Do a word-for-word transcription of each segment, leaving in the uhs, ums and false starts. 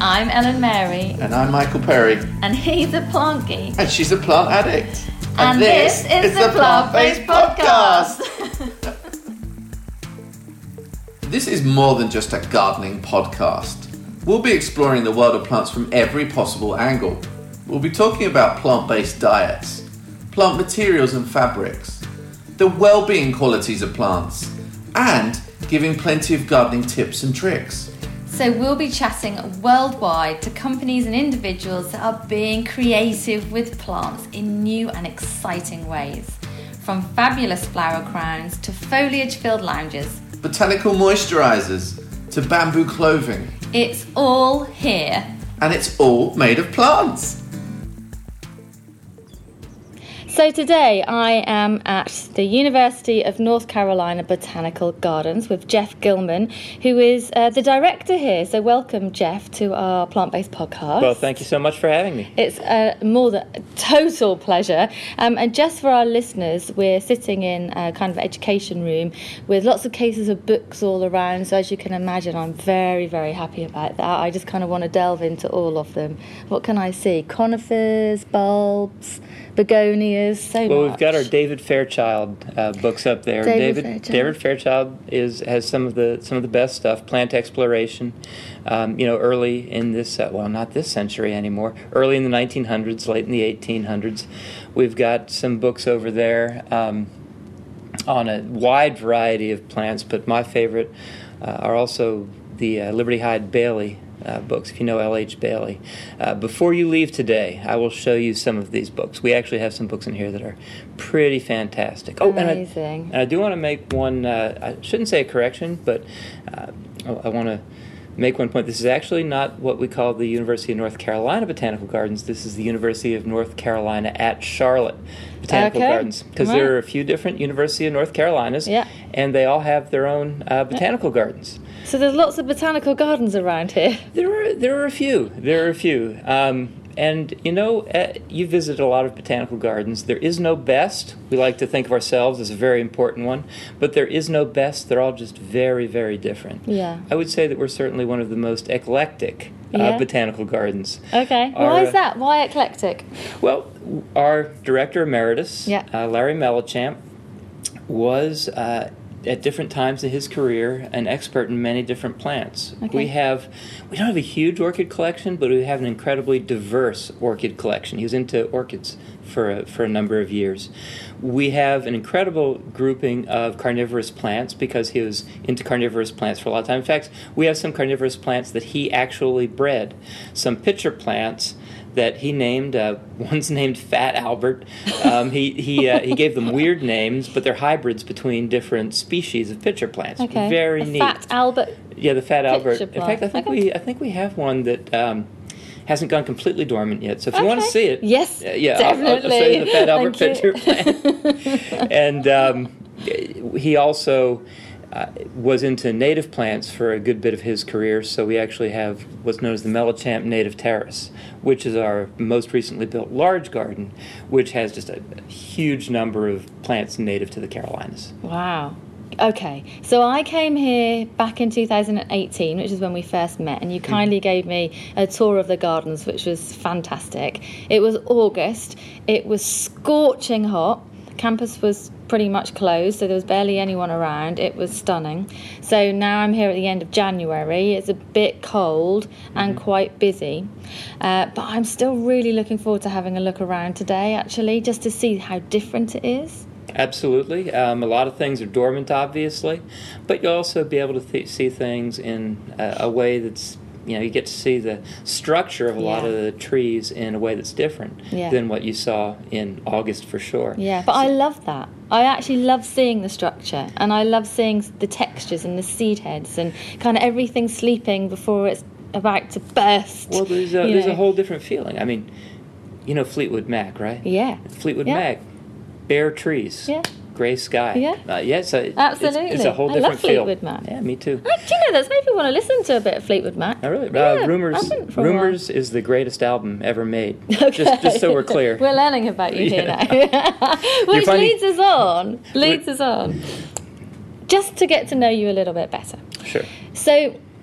I'm Ellen Mary. And I'm Michael Perry. And he's a plant geek. And she's a plant addict. And, and this, this is the Plant-Based Podcast. This is more than just a gardening podcast. We'll be exploring the world of plants from every possible angle. We'll be talking about plant-based diets, plant materials and fabrics, the well-being qualities of plants, and giving plenty of gardening tips and tricks. So we'll be chatting worldwide to companies and individuals that are being creative with plants in new and exciting ways. From fabulous flower crowns to foliage-filled lounges. Botanical moisturisers to bamboo clothing. It's all here. And it's all made of plants. So today I am at the University of North Carolina Botanical Gardens with Jeff Gilman, who is uh, the director here. So welcome, Jeff, to our Plant-Based Podcast. Well, thank you so much for having me. It's a more than a total pleasure. Um, and just for our listeners, we're sitting in a kind of education room with lots of cases of books all around. So as you can imagine, I'm very, very happy about that. I just kind of want to delve into all of them. What can I see? Conifers, bulbs, begonias. So well, much. We've got our David Fairchild uh, books up there. David, David Fairchild. David Fairchild is has some of the some of the best stuff. Plant exploration, um, you know, early in this uh, well, not this century anymore. Early in the nineteen hundreds, late in the eighteen hundreds. We've got some books over there um, on a wide variety of plants, but my favorite uh, are also the uh, Liberty Hyde Bailey Uh, books, if you know L H Bailey. Uh, before you leave today, I will show you some of these books. We actually have some books in here that are pretty fantastic. Oh, amazing. And I, and I do want to make one, uh, I shouldn't say a correction, but uh, I, I want to make one point. This is actually not what we call the University of North Carolina Botanical Gardens. This is the University of North Carolina at Charlotte Botanical okay. Gardens. Because right. there are a few different University of North Carolinas, yeah. and they all have their own uh, botanical yeah. gardens. So there's lots of botanical gardens around here. There are there are a few. There are a few. Um, and, you know, uh, you visit a lot of botanical gardens. There is no best. We like to think of ourselves as a very important one. But there is no best. They're all just very, very different. Yeah. I would say that we're certainly one of the most eclectic uh, yeah. botanical gardens. Okay. Our, Why is that? Why eclectic? Well, our director emeritus, yeah. uh, Larry Mellichamp, was... Uh, at different times in his career, an expert in many different plants. Okay. We have, we don't have a huge orchid collection, but we have an incredibly diverse orchid collection. He was into orchids for a, for a number of years. We have an incredible grouping of carnivorous plants because he was into carnivorous plants for a lot of time. In fact, we have some carnivorous plants that he actually bred. Some pitcher plants that he named. Uh, one's named Fat Albert. Um, he he uh, he gave them weird names, but they're hybrids between different species of pitcher plants. Okay. Very a neat. Fat Albert. Yeah, the Fat Albert. Plant. In fact, I think okay. we I think we have one that um, hasn't gone completely dormant yet. So if okay. you want to see it, yes, uh, yeah, definitely. I'll, I'll show you the Fat Albert Thank pitcher plant. And um, he also. Uh, was into native plants for a good bit of his career, so we actually have what's known as the Mellichamp Native Terrace, which is our most recently built large garden, which has just a, a huge number of plants native to the Carolinas. Wow. Okay, so I came here back in two thousand eighteen, which is when we first met, and you kindly mm. gave me a tour of the gardens, which was fantastic. It was August, it was scorching hot, the campus was pretty much closed, so there was barely anyone around. It was stunning. So now I'm here at the end of January. It's a bit cold and mm-hmm. quite busy, uh, but I'm still really looking forward to having a look around today, actually, just to see how different it is. Absolutely. Um, a lot of things are dormant, obviously, but you'll also be able to th- see things in a, a way that's, you know, you get to see the structure of a yeah. lot of the trees in a way that's different yeah. than what you saw in August for sure. Yeah, but so, I love that. I actually love seeing the structure, and I love seeing the textures and the seed heads and kind of everything sleeping before it's about to burst. Well, there's a, there's a whole different feeling. I mean, you know Fleetwood Mac, right? Yeah. Fleetwood yeah. Mac, bare trees. Yeah. Gray sky. Yeah. Uh, yeah, so absolutely. It's, it's a whole I different love Fleetwood feel. Mac. Yeah, me too. Uh, do you know, there's maybe want to listen to a bit of Fleetwood Mac. Oh, really? Yeah, uh, Rumors Rumors is the greatest album ever made. Okay. Just, just so we're clear. We're learning about you here yeah. now. Which funny. leads us on. Leads us on. Just to get to know you a little bit better. Sure. So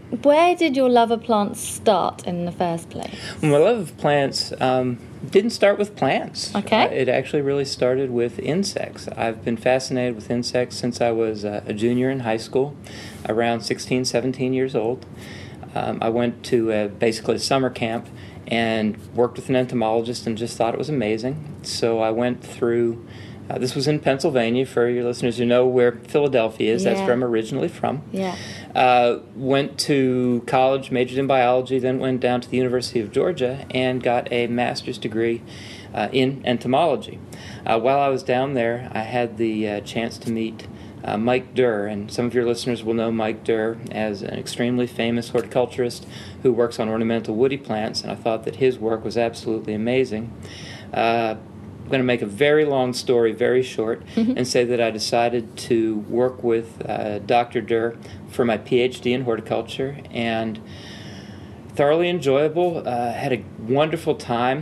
where did your love of plants start in the first place? My love of plants um, didn't start with plants. Okay. Uh, it actually really started with insects. I've been fascinated with insects since I was uh, a junior in high school, around sixteen, seventeen years old. Um, I went to uh, basically a summer camp and worked with an entomologist and just thought it was amazing. So I went through, uh, this was in Pennsylvania, for your listeners who know where Philadelphia is. Yeah. That's where I'm originally from. Yeah. Uh, went to college, majored in biology, then went down to the University of Georgia and got a master's degree uh, in entomology. Uh, while I was down there, I had the uh, chance to meet Uh, Mike Durr, and some of your listeners will know Mike Durr as an extremely famous horticulturist who works on ornamental woody plants, and I thought that his work was absolutely amazing. Uh, I'm going to make a very long story very short and say that I decided to work with uh, Doctor Durr for my P H D in horticulture, and thoroughly enjoyable, uh, had a wonderful time,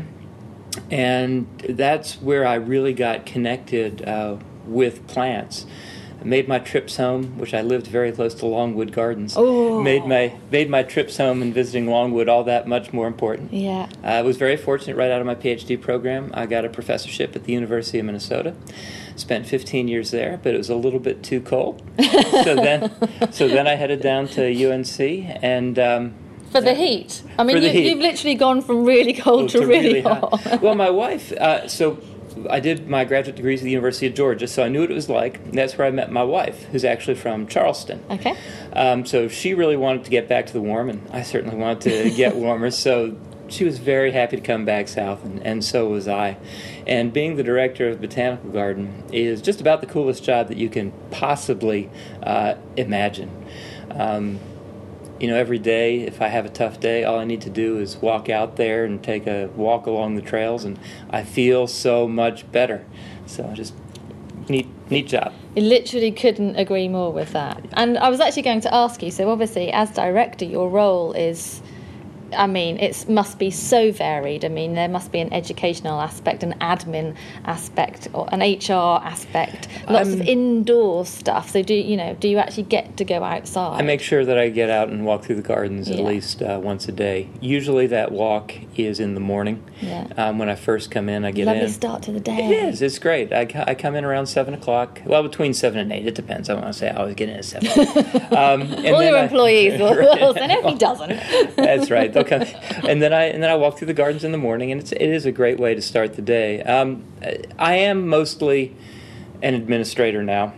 and that's where I really got connected uh, with plants. I made my trips home, which I lived very close to Longwood Gardens. Oh. Made my made my trips home and visiting Longwood all that much more important. Yeah. I was very fortunate right out of my P H D program. I got a professorship at the University of Minnesota. Spent fifteen years there, but it was a little bit too cold. so then, so then I headed down to U N C and. Um, For the heat. I mean, For the you, heat. you've literally gone from really cold Oh, to, to really, really hot. hot. Well, my wife, uh, so I did my graduate degrees at the University of Georgia, so I knew what it was like. And that's where I met my wife, who's actually from Charleston. Okay. Um, so she really wanted to get back to the warm, and I certainly wanted to get warmer. So she was very happy to come back south, and, and so was I. And being the director of the Botanical Garden is just about the coolest job that you can possibly uh, imagine. Um, You know, every day, if I have a tough day, all I need to do is walk out there and take a walk along the trails, and I feel so much better. So just neat, neat job. You literally couldn't agree more with that. And I was actually going to ask you, so obviously as director, your role is, I mean, it must be so varied. I mean, there must be an educational aspect, an admin aspect, or an H R aspect, lots I'm, of indoor stuff. So do you know? Do you actually get to go outside? I make sure that I get out and walk through the gardens at Yeah. least uh, once a day. Usually that walk is in the morning. Yeah. Um, when I first come in, I get Lovely in. start to the day. It is. It's great. I, co- I come in around seven o'clock. Well, between seven and eight. It depends. I want to say I always get in at seven. um, and All then your I- employees will, will say, no, he doesn't. That's right. They'll come, and then I and then I walk through the gardens in the morning, and it's it is a great way to start the day. Um, I am mostly an administrator now,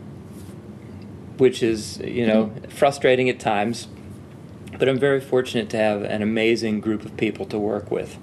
which is you know mm-hmm. frustrating at times, but I'm very fortunate to have an amazing group of people to work with.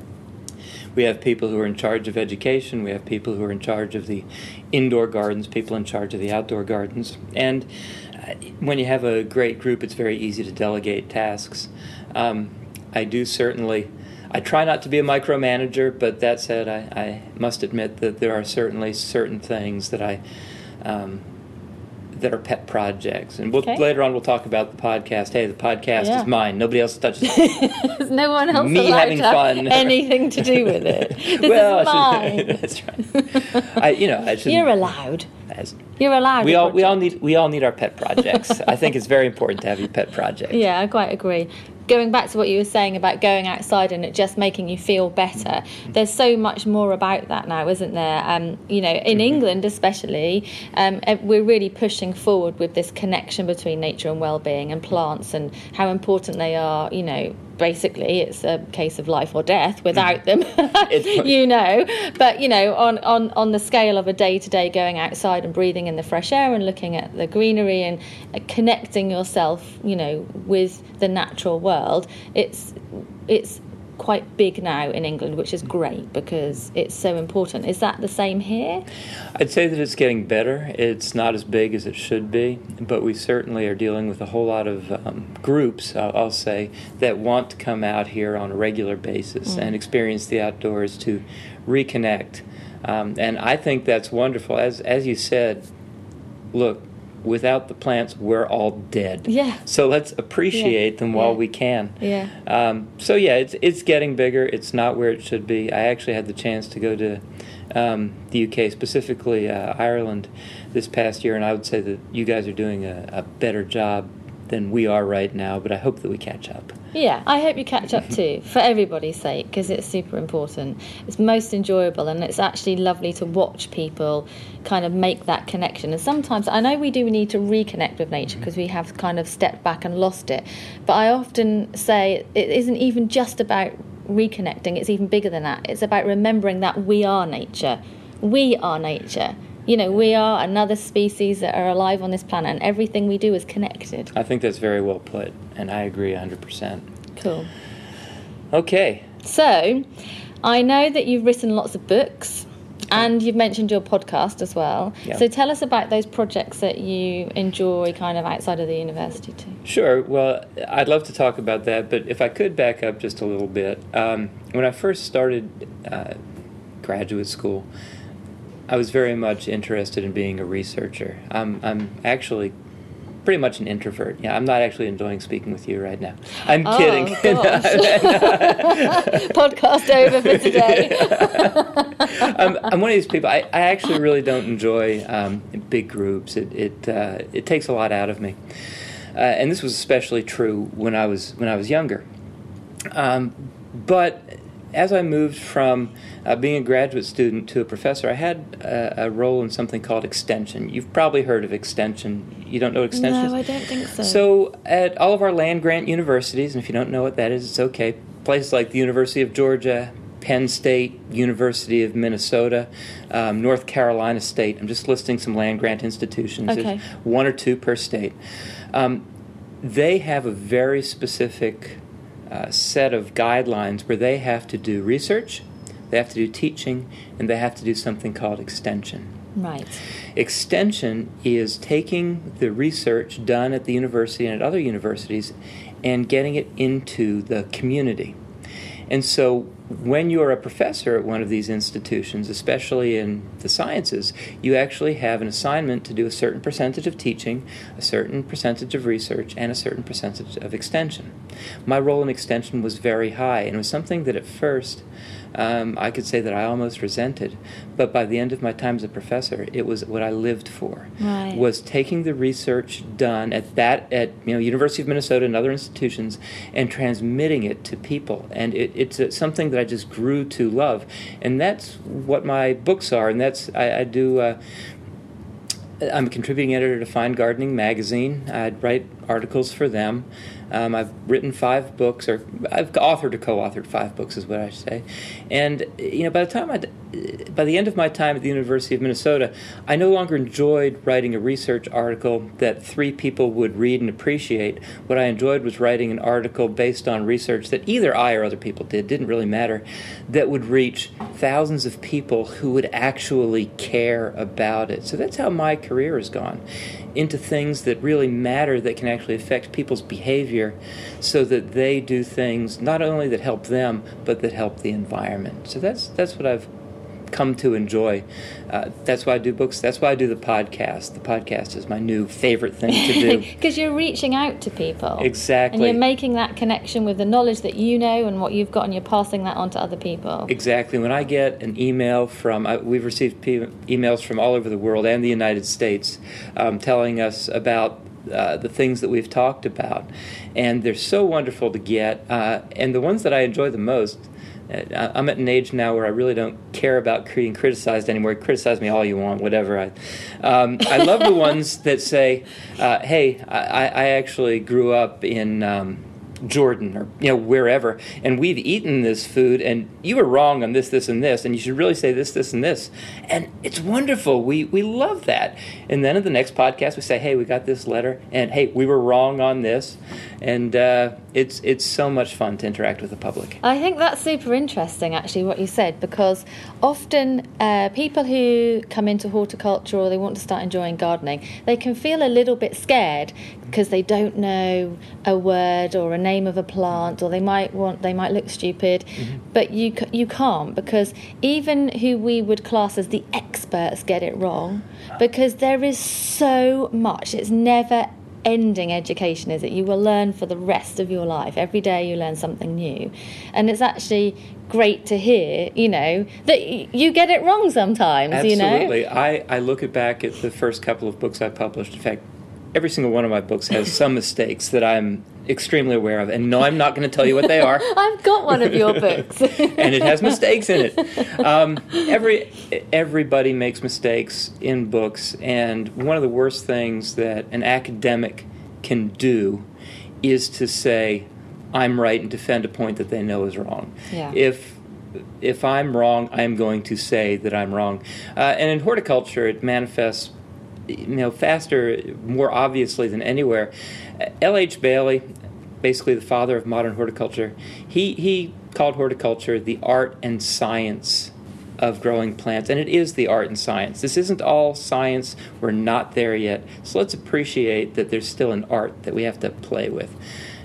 We have people who are in charge of education. We have people who are in charge of the indoor gardens, people in charge of the outdoor gardens. And when you have a great group, it's very easy to delegate tasks. Um, I do certainly, I try not to be a micromanager, but that said, I, I must admit that there are certainly certain things that I, um, that are pet projects. And we'll, Okay. later on we'll talk about the podcast. Hey, the podcast Yeah. is mine. Nobody else touches it. There's no one else Me allowed having to have fun. anything to do with it. This well, is mine. that's right. I, you know, I shouldn't. You're allowed. as- You're allowed. we a all we all project. need we all need our pet projects. I think it's very important to have your pet project. Yeah, I quite agree. Going back to what you were saying about going outside and it just making you feel better, there's so much more about that now, isn't there? Um, you know, in Mm-hmm. England especially, um, we're really pushing forward with this connection between nature and well-being and plants and how important they are. You know, basically it's a case of life or death without them, you know. But, you know, on, on, on the scale of a day-to-day going outside and breathing in the fresh air and looking at the greenery and uh, connecting yourself, you know, with the natural world, it's it's quite big now in England, which is great because it's so important. Is that the same here? I'd say that it's getting better. It's not as big as it should be, but we certainly are dealing with a whole lot of um, groups, I'll, I'll say, that want to come out here on a regular basis mm. and experience the outdoors to reconnect. Um, and I think that's wonderful. As as you said, look, without the plants, we're all dead. Yeah. So let's appreciate yeah. them while yeah. we can. Yeah. Um, so yeah, it's it's getting bigger. It's not where it should be. I actually had the chance to go to um, the U K, specifically uh, Ireland, this past year, and I would say that you guys are doing a, a better job than we are right now, but I hope that we catch up. Yeah, I hope you catch up too, for everybody's sake, because it's super important. It's most enjoyable, and it's actually lovely to watch people kind of make that connection. And sometimes, I know we do need to reconnect with nature because we have kind of stepped back and lost it, but I often say it isn't even just about reconnecting, it's even bigger than that. It's about remembering that we are nature. We are nature. You know, we are another species that are alive on this planet, and everything we do is connected. I think that's very well put, and I agree one hundred percent. Cool. Okay. So, I know that you've written lots of books, and you've mentioned your podcast as well. Yeah. So tell us about those projects that you enjoy kind of outside of the university too. Sure. Well, I'd love to talk about that, but if I could back up just a little bit. Um, when I first started uh, graduate school, I was very much interested in being a researcher. I'm, I'm actually pretty much an introvert. Yeah, I'm not actually enjoying speaking with you right now. I'm oh, kidding. Podcast over for today. I'm, I'm one of these people. I, I actually really don't enjoy um, big groups. It it uh, it takes a lot out of me, uh, and this was especially true when I was when I was younger. Um, but as I moved from uh, being a graduate student to a professor, I had a, a role in something called extension. You've probably heard of extension. You don't know what extension is? No, I don't think so. So at all of our land-grant universities, and if you don't know what that is, it's okay, places like the University of Georgia, Penn State, University of Minnesota, um, North Carolina State. I'm just listing some land-grant institutions. Okay. There's one or two per state. Um, they have a very specific Uh, set of guidelines where they have to do research, they have to do teaching, and they have to do something called extension. Right. Extension is taking the research done at the university and at other universities and getting it into the community. And so when you're a professor at one of these institutions, especially in the sciences, you actually have an assignment to do a certain percentage of teaching, a certain percentage of research, and a certain percentage of extension. My role in extension was very high, and it was something that at first um, I could say that I almost resented. But by the end of my time as a professor, it was what I lived for. Right. Was taking the research done at that at you know University of Minnesota and other institutions and transmitting it to people. And it, it's a, something that I just grew to love. And that's what my books are. And that's I, I do. Uh, I'm a contributing editor to Fine Gardening magazine. I write articles for them. Um, I've written five books, or I've authored or co-authored five books, is what I should say. And you know, by the time I, by the end of my time at the University of Minnesota, I no longer enjoyed writing a research article that three people would read and appreciate. What I enjoyed was writing an article based on research that either I or other people did, didn't really matter, that would reach thousands of people who would actually care about it. So that's how my career has gone, into things that really matter, that can actually affect people's behavior, so that they do things not only that help them, but that help the environment. So that's that's what I've come to enjoy. Uh, that's why I do books. That's why I do the podcast. The podcast is my new favorite thing to do. Because you're reaching out to people. Exactly. And you're making that connection with the knowledge that you know and what you've got, and you're passing that on to other people. Exactly. When I get an email from, uh, we've received p- emails from all over the world and the United States um, telling us about uh, the things that we've talked about. And they're so wonderful to get. Uh, and the ones that I enjoy the most, I'm at an age now where I really don't care about being criticized anymore. Criticize me all you want, whatever. I, um, I love the ones that say, uh, "Hey, I, I actually grew up in um, Jordan or you know wherever, and we've eaten this food, and you were wrong on this, this, and this, and you should really say this, this, and this." And it's wonderful. We we love that. And then in the next podcast, we say, "Hey, we got this letter, and hey, we were wrong on this," and uh, it's it's so much fun to interact with the public. I think that's super interesting, actually, what you said, because often uh, people who come into horticulture or they want to start enjoying gardening, they can feel a little bit scared because they don't know a word or a name of a plant, or they might want they might look stupid, mm-hmm. but you you can't, because even who we would class as the experts get it wrong, because there is so much. It's never ending education, is it? You will learn for the rest of your life. Every day you learn something new, and it's actually great to hear, you know, that you get it wrong sometimes. Absolutely. You know, I, I look at back at the first couple of books I published. In fact, every single one of my books has some mistakes that I'm extremely aware of. And no, I'm not going to tell you what they are. I've got one of your books. And it has mistakes in it. Um, every Everybody makes mistakes in books, and one of the worst things that an academic can do is to say, I'm right, and defend a point that they know is wrong. Yeah. If if I'm wrong, I'm going to say that I'm wrong. Uh, and in horticulture, it manifests, you know, faster, more obviously than anywhere. L H Bailey, basically the father of modern horticulture, he, he called horticulture the art and science of growing plants, and it is the art and science. This isn't all science. We're not there yet. So let's appreciate that there's still an art that we have to play with.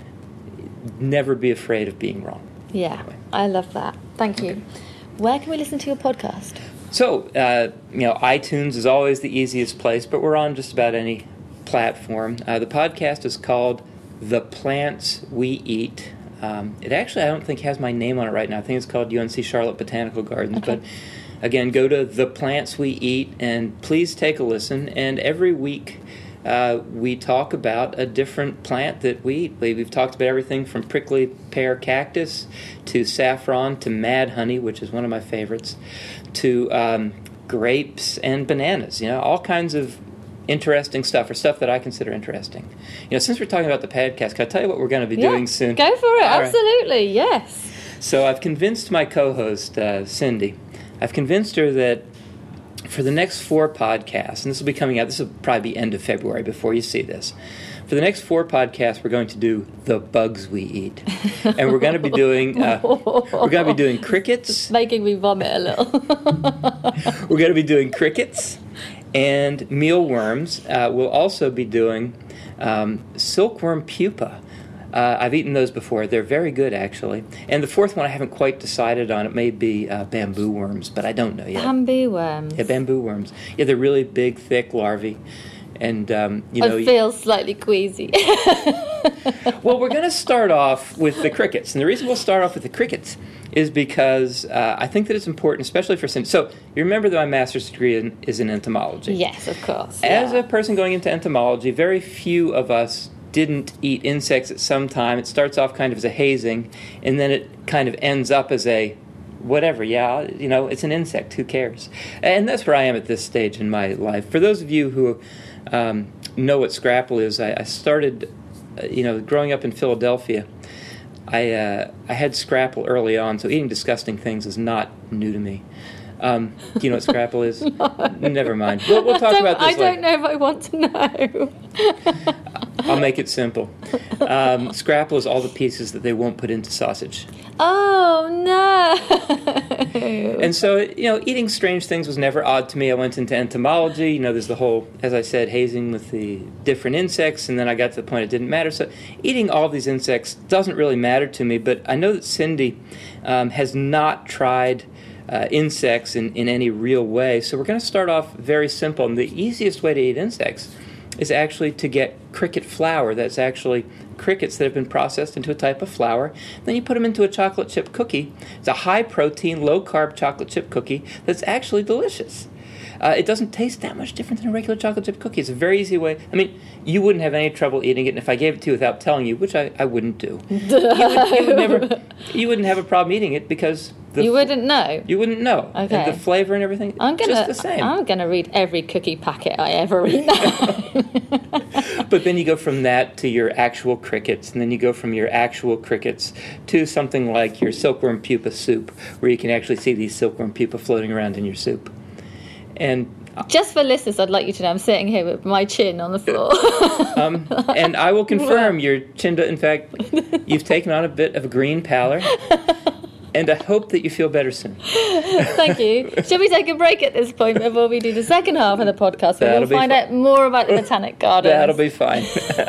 Never be afraid of being wrong. Yeah, I love that. Thank you. Okay. Where can we listen to your podcast? So, uh, you know, iTunes is always the easiest place, but we're on just about any platform. Uh, the podcast is called The Plants We Eat. Um, it actually, I don't think, has my name on it right now. I think it's called U N C Charlotte Botanical Gardens. Okay. But again, go to The Plants We Eat, and please take a listen. And every week, uh, we talk about a different plant that we eat. We've talked about everything from prickly pear cactus to saffron to mad honey, which is one of my favorites, to um, grapes and bananas. You know, all kinds of interesting stuff, or stuff that I consider interesting. You know, since we're talking about the podcast, can I tell you what we're going to be yeah, doing soon? Go for it, all absolutely, right. Yes. So I've convinced my co-host, uh, Cindy, I've convinced her that for the next four podcasts, and this will be coming out, this will probably be end of February before you see this, for the next four podcasts, we're going to do the bugs we eat. And we're going to be doing, uh, we're going to be doing crickets. It's making me vomit a little. We're going to be doing crickets and mealworms. Uh, we'll also be doing um, silkworm pupa. Uh, I've eaten those before. They're very good, actually. And the fourth one I haven't quite decided on. It may be uh, bamboo worms, but I don't know yet. Bamboo worms? Yeah, bamboo worms. Yeah, they're really big, thick larvae. And, um, you know... I feel slightly queasy. Well, we're going to start off with the crickets. And the reason we'll start off with the crickets is because uh, I think that it's important, especially for... So, you remember that my master's degree in, is in entomology. Yes, of course. As yeah. a person going into entomology, very few of us didn't eat insects at some time. It starts off kind of as a hazing, and then it kind of ends up as a whatever, yeah, you know, it's an insect, who cares? And that's where I am at this stage in my life. For those of you who um, know what scrapple is, I, I started, uh, you know, growing up in Philadelphia, I uh, I had scrapple early on, so eating disgusting things is not new to me. Um, do you know what scrapple is? No. Never mind. We'll, we'll talk about this I later. don't know if I want to know. I'll make it simple. Um, scrapple is all the pieces that they won't put into sausage. Oh, no. And so, you know, eating strange things was never odd to me. I went into entomology. You know, there's the whole, as I said, hazing with the different insects, and then I got to the point it didn't matter. So eating all these insects doesn't really matter to me, but I know that Cindy um, has not tried Uh, insects in, in any real way. So we're going to start off very simple. And the easiest way to eat insects is actually to get cricket flour. That's actually crickets that have been processed into a type of flour. Then you put them into a chocolate chip cookie. It's a high-protein, low-carb chocolate chip cookie that's actually delicious. Uh, it doesn't taste that much different than a regular chocolate chip cookie. It's a very easy way. I mean, you wouldn't have any trouble eating it, and if I gave it to you without telling you, which I, I wouldn't do, you, would, you would never, you wouldn't have a problem eating it because the you wouldn't know. You wouldn't know. Okay. And the flavor and everything, I'm gonna, just the same. I'm gonna read every cookie packet I ever read now. But then you go from that to your actual crickets, and then you go from your actual crickets to something like your silkworm pupa soup, where you can actually see these silkworm pupa floating around in your soup. And just for listeners, I'd like you to know I'm sitting here with my chin on the floor. um, and I will confirm your chin, in fact, you've taken on a bit of a green pallor. And I hope that you feel better soon. Thank you. Shall we take a break at this point before we do the second half of the podcast, where That'll we'll find out more about the Botanic Gardens? That'll be fine.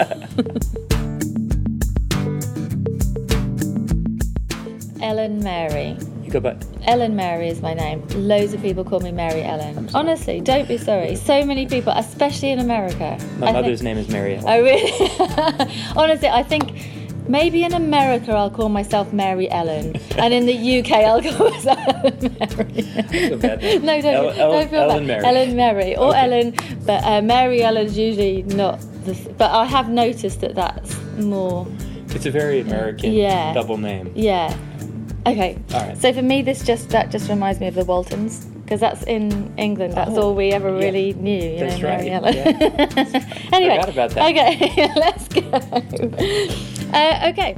Ellen Mary. You go back. Ellen Mary is my name. Loads of people call me Mary Ellen. Honestly, don't be sorry. So many people, especially in America. My I mother's think... name is Mary Ellen. Oh, really? Honestly, I think... Maybe in America I'll call myself Mary Ellen, and in the U K I'll call myself Ellen Mary. So bad. No, don't, El- don't feel Ellen bad. Mary. Ellen Mary, or okay. Ellen, but uh, Mary Ellen's usually not the. Th- but I have noticed that that's more. It's a very American Yeah. double name. Yeah. Okay. All right. So for me, this just that just reminds me of the Waltons because that's in England. That's Oh, all we ever yeah. really knew. You That's know, right, Mary Ellen. yeah. Anyway. Forgot about that. Okay. Let's go. Uh, okay.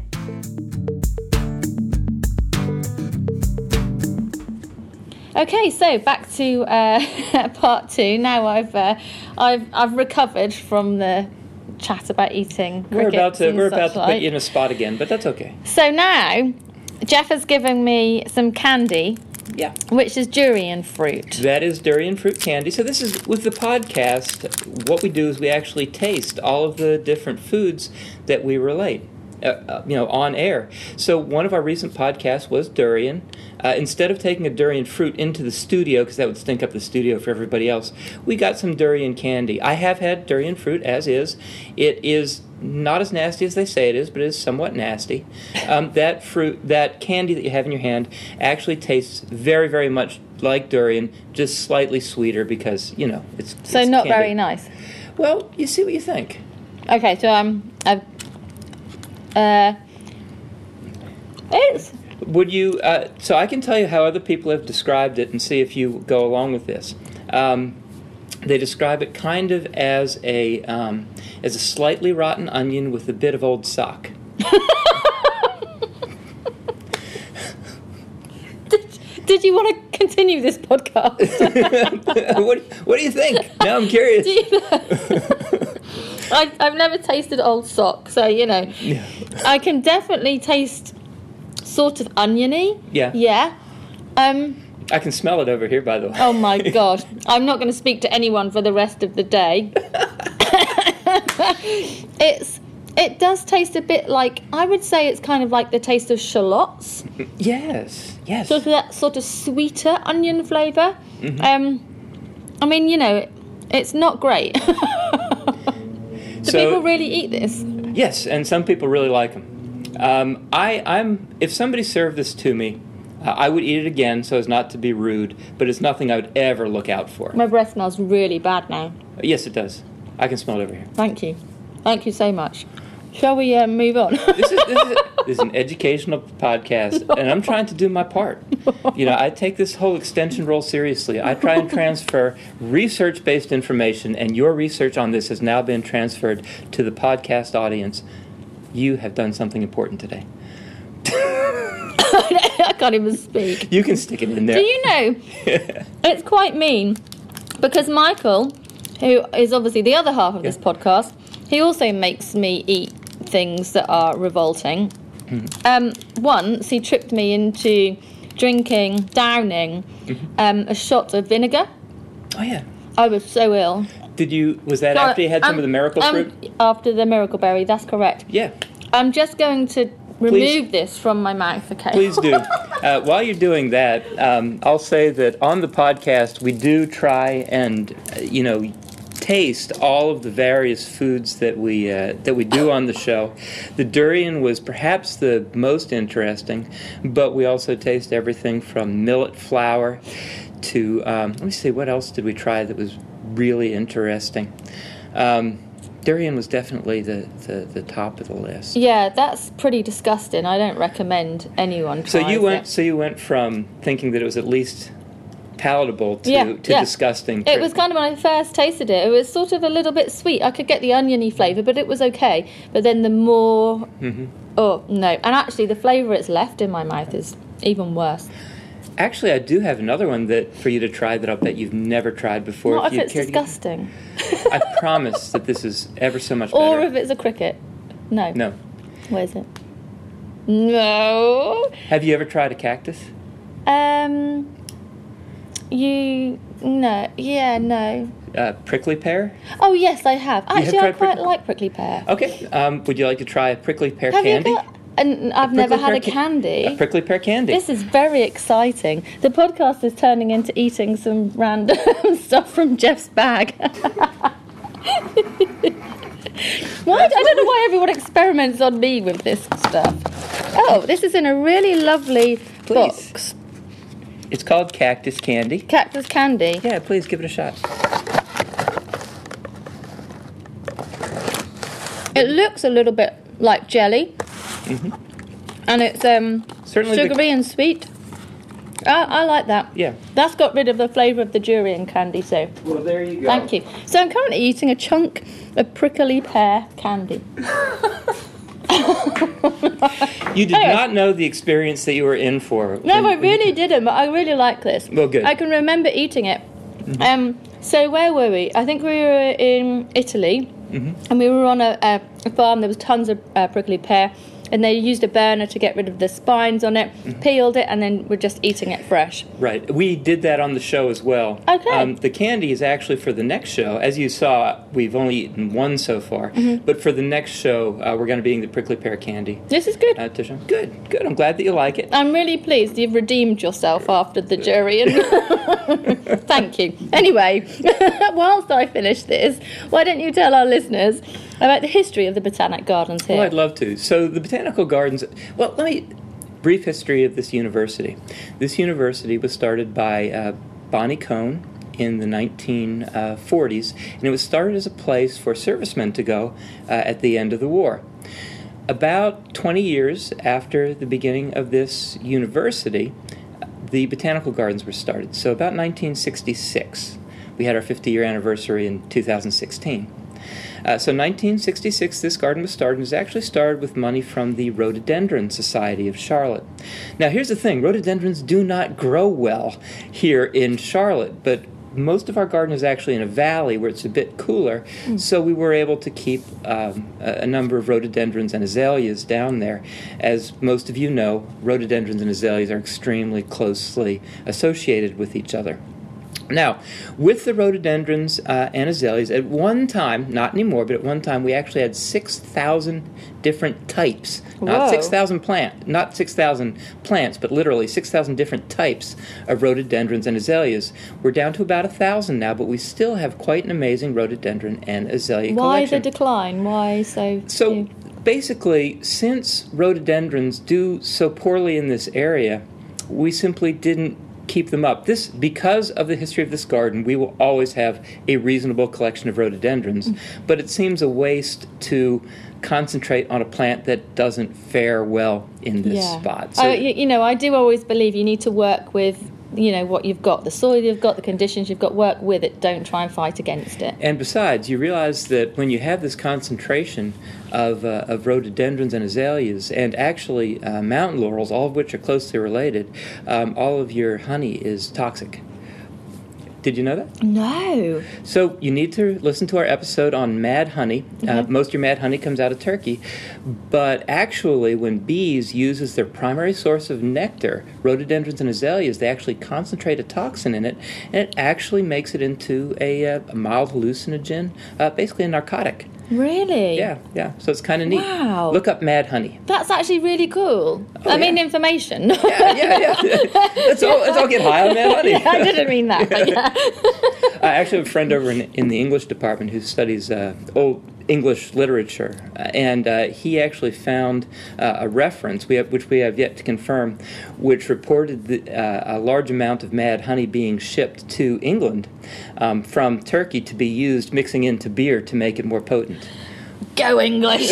Okay, so back to uh, part two. Now I've uh, I've I've recovered from the chat about eating. We're about crickets to and we're about such to like. put you in a spot again, but that's okay. So now Jeff has given me some candy, Yeah. which is durian fruit. That is durian fruit candy. So this is with the podcast. What we do is we actually taste all of the different foods that we relate. Uh, uh, you know, on air. So one of our recent podcasts was durian. Uh, instead of taking a durian fruit into the studio, because that would stink up the studio for everybody else, we got some durian candy. I have had durian fruit as is. It is not as nasty as they say it is, but it is somewhat nasty. Um, that fruit, that candy that you have in your hand, actually tastes very, very much like durian, just slightly sweeter because, you know, it's So it's not candy. very nice. Well, you see what you think. Okay, so um, I've uh, it's Would you? Uh, so I can tell you how other people have described it, and see if you go along with this. Um, they describe it kind of as a um, as a slightly rotten onion with a bit of old sock. did, did you want to continue this podcast? what What do you think? Now I'm curious. Do you know? I, I've never tasted old sock, so you know, Yeah. I can definitely taste sort of oniony. Yeah. Yeah. Um. I can smell it over here, by the way. Oh my gosh! I'm not going to speak to anyone for the rest of the day. it's. It does taste a bit like, I would say it's kind of like the taste of shallots. Yes. Yes. Sort of that sort of sweeter onion flavour. Mm-hmm. Um, I mean, you know, it's not great. Do So- people really eat this? Yes, and some people really like them. Um, I, I'm. If somebody served this to me, uh, I would eat it again, so as not to be rude. But it's nothing I would ever look out for. My breath smells really bad now. Yes, it does. I can smell it over here. Thank you. Thank you so much. Shall we uh, move on? This is, this, is, this is an educational podcast, and I'm trying to do my part. You know, I take this whole extension role seriously. I try and transfer research-based information, and your research on this has now been transferred to the podcast audience. You have done something important today. I can't even speak. You can stick it in there. Do you know, it's quite mean, because Michael, who is obviously the other half of this Yeah. podcast, he also makes me eat things that are revolting. Mm-hmm. Um, once he tricked me into drinking, downing Mm-hmm. um, a shot of vinegar. Oh, yeah. I was so ill. Did you, was that No, after you had some um, of the miracle um, fruit? After the miracle berry, that's correct. Yeah. I'm just going to remove this from my mouth, okay? Please do. Uh, while you're doing that, um, I'll say that on the podcast, we do try and, uh, you know, taste all of the various foods that we uh, that we do on the show. The durian was perhaps the most interesting, but we also taste everything from millet flour to, um, let me see, what else did we try that was really interesting? Um, durian was definitely the, the, the top of the list. Yeah, that's pretty disgusting. I don't recommend anyone So tries you went. it. So you went from thinking that it was at least palatable to, Yeah, to yeah. disgusting. It was kind of, when I first tasted it, it was sort of a little bit sweet. I could get the oniony flavour, but it was okay. But then the more... Mhm. Oh, no. And actually, the flavour it's left in my mouth is even worse. Actually, I do have another one that for you to try that I'll bet you've never tried before. Not if you'd it's care to get- disgusting. I promise that this is ever so much better. Or if it's a cricket. No. No. Where is it? No. Have you ever tried a cactus? Um... You... No. Yeah, no. Uh, prickly pear? Oh, yes, I have. have Actually, I tried quite prickly- like prickly pear. Okay. Um, would you like to try a prickly pear Have candy? you got... And I've never Prickly had a pear ca- candy. A prickly pear candy. This is very exciting. The podcast is turning into eating some random stuff from Jeff's bag. Why? I don't know why everyone experiments on me with this stuff. Oh, this is in a really lovely Please. box. It's called cactus candy. Cactus candy. Yeah, please give it a shot. It looks a little bit like jelly, Mm-hmm. and it's um, Certainly the- sugary and sweet. I, I like that. Yeah. That's got rid of the flavour of the durian candy, so Well, there you go. thank you. So I'm currently eating a chunk of prickly pear candy. You did Anyway. not know the experience that you were in for. No, when- I when you really came- didn't, but I really like this. Well, good. I can remember eating it. Um, so where were we? I think we were in Italy, and we were on a, a, a farm. There was tons of uh, prickly pear, and they used a burner to get rid of the spines on it, peeled it, and then we're just eating it fresh. Right. We did that on the show as well. Okay. Um, the candy is actually for the next show. As you saw, we've only eaten one so far. Mm-hmm. But for the next show, uh, we're going to be eating the prickly pear candy. This is good. Uh, to show. Good, good. I'm glad that you like it. I'm really pleased you've redeemed yourself after the durian. Thank you. Anyway, whilst I finish this, why don't you tell our listeners about the history of the Botanic Gardens here? Well, I'd love to. So the Botanical Gardens, well, let me, brief history of this university. This university was started by uh, Bonnie Cone in the nineteen forties, and it was started as a place for servicemen to go uh, at the end of the war. About twenty years after the beginning of this university, the Botanical Gardens were started. So about nineteen sixty-six. We had our fifty-year anniversary in two thousand sixteen. Uh, so nineteen sixty-six, this garden was started. It was actually started with money from the Rhododendron Society of Charlotte. Now, here's the thing. Rhododendrons do not grow well here in Charlotte, but most of our garden is actually in a valley where it's a bit cooler, so we were able to keep um, a, a number of rhododendrons and azaleas down there. As most of you know, rhododendrons and azaleas are extremely closely associated with each other. Now, with the rhododendrons uh, and azaleas, at one time, not anymore, but at one time, we actually had six thousand different types. Whoa. Not six thousand plant, not six thousand plants, but literally six thousand different types of rhododendrons and azaleas. We're down to about one thousand now, but we still have quite an amazing rhododendron and azalea Why collection. the decline? Why so So few? basically, since rhododendrons do so poorly in this area, we simply didn't keep them up. This, because of the history of this garden, we will always have a reasonable collection of rhododendrons, but it seems a waste to concentrate on a plant that doesn't fare well in this Yeah. spot. So, I, you you know, I do always believe you need to work with, you know, what you've got, the soil you've got, the conditions you've got, work with it, don't try and fight against it. and besides, you realize that when you have this concentration of, uh, of rhododendrons and azaleas, and actually uh, mountain laurels, all of which are closely related, um, all of your honey is toxic. Did you know that? No. So you need to listen to our episode on mad honey. Uh, most of your mad honey comes out of Turkey. But actually, when bees use as their primary source of nectar rhododendrons and azaleas, they actually concentrate a toxin in it, and it actually makes it into a, uh, a mild hallucinogen, uh, basically a narcotic. Really? Yeah, yeah. So it's kind of neat. Wow. Look up mad honey. That's actually really cool. I mean, yeah. information. Yeah, yeah, yeah. Let's all, let's all get high on mad honey. I didn't mean that, but yeah. I actually have a friend over in, in the English department who studies uh, old English literature, uh, and uh, he actually found uh, a reference, we have, which we have yet to confirm, which reported the, uh, a large amount of mad honey being shipped to England um, from Turkey to be used mixing into beer to make it more potent. Go English.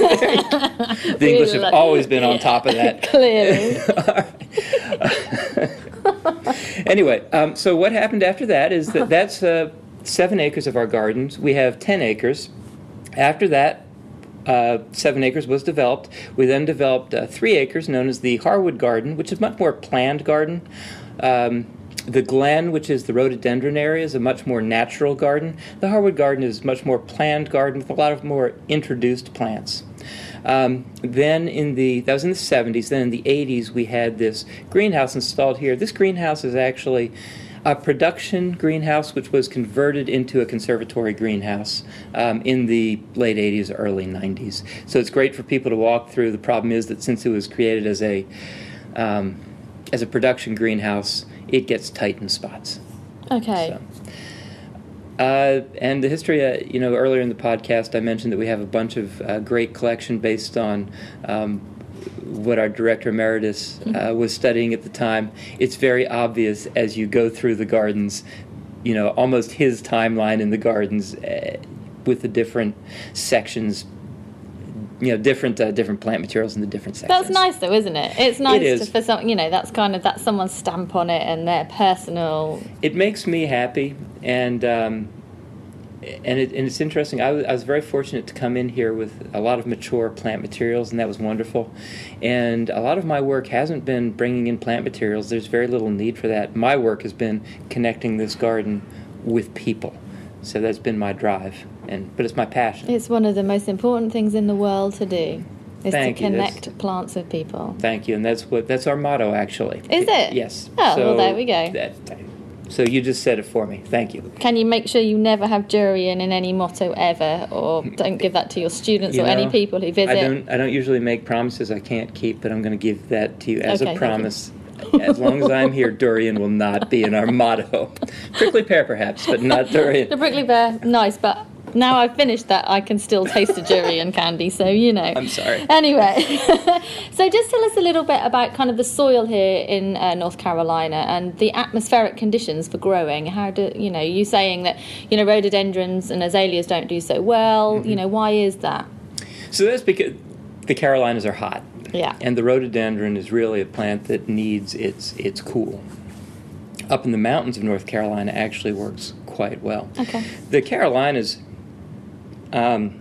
The English have always been on top of that. Clearly. Anyway, um, so what happened after that is that that's uh, seven acres of our gardens. We have ten acres. After that, uh, seven acres was developed. We then developed uh, three acres known as the Harwood Garden, which is much more planned garden. Um, the Glen, which is the rhododendron area, is a much more natural garden. The Harwood Garden is a much more planned garden with a lot of more introduced plants. Um, then in the, that was in the seventies, then in the eighties we had this greenhouse installed here. This greenhouse is actually a production greenhouse which was converted into a conservatory greenhouse um, in the late eighties, early nineties. So it's great for people to walk through. The problem is that since it was created as a, um, as a production greenhouse, it gets tight in spots. Okay. So. Uh, and the history, uh, you know, earlier in the podcast I mentioned that we have a bunch of uh, great collection based on um, what our director emeritus uh, was studying at the time. It's very obvious as you go through the gardens, you know, almost his timeline in the gardens uh, with the different sections you know, different uh, different plant materials in the different sections. That's nice, though, isn't it? It's nice It is. To, for some, you know, that's kind of that's someone's stamp on it and their personal. It makes me happy, and um, and, it, and it's interesting. I was, I was very fortunate to come in here with a lot of mature plant materials, and that was wonderful. And a lot of my work hasn't been bringing in plant materials. There's very little need for that. My work has been connecting this garden with people. So that's been my drive, and but it's my passion. It's one of the most important things in the world to do, is Thank to you. connect That's- plants with people. Thank you, and that's what that's our motto, actually. Is it? Yes. Oh, well, there we go. That, so you just said it for me. Thank you. Can you make sure you never have durian in any motto ever, or don't give that to your students You or any know, people who visit? I don't. I don't usually make promises I can't keep, but I'm going to give that to you as Okay, a thank promise. As long as I'm here, durian will not be in our motto. Prickly pear, perhaps, but not The durian. prickly pear, nice, but now I've finished that, I can still taste the durian candy, so you know. I'm sorry. Anyway, so just tell us a little bit about kind of the soil here in uh, North Carolina and the atmospheric conditions for growing. How do, you know, you saying that, you know, rhododendrons and azaleas don't do so well, Mm-hmm. you know, why is that? So that's because the Carolinas are hot. Yeah. And the rhododendron is really a plant that needs its its cool. Up in the mountains of North Carolina actually works quite well. Okay. The Carolinas, um,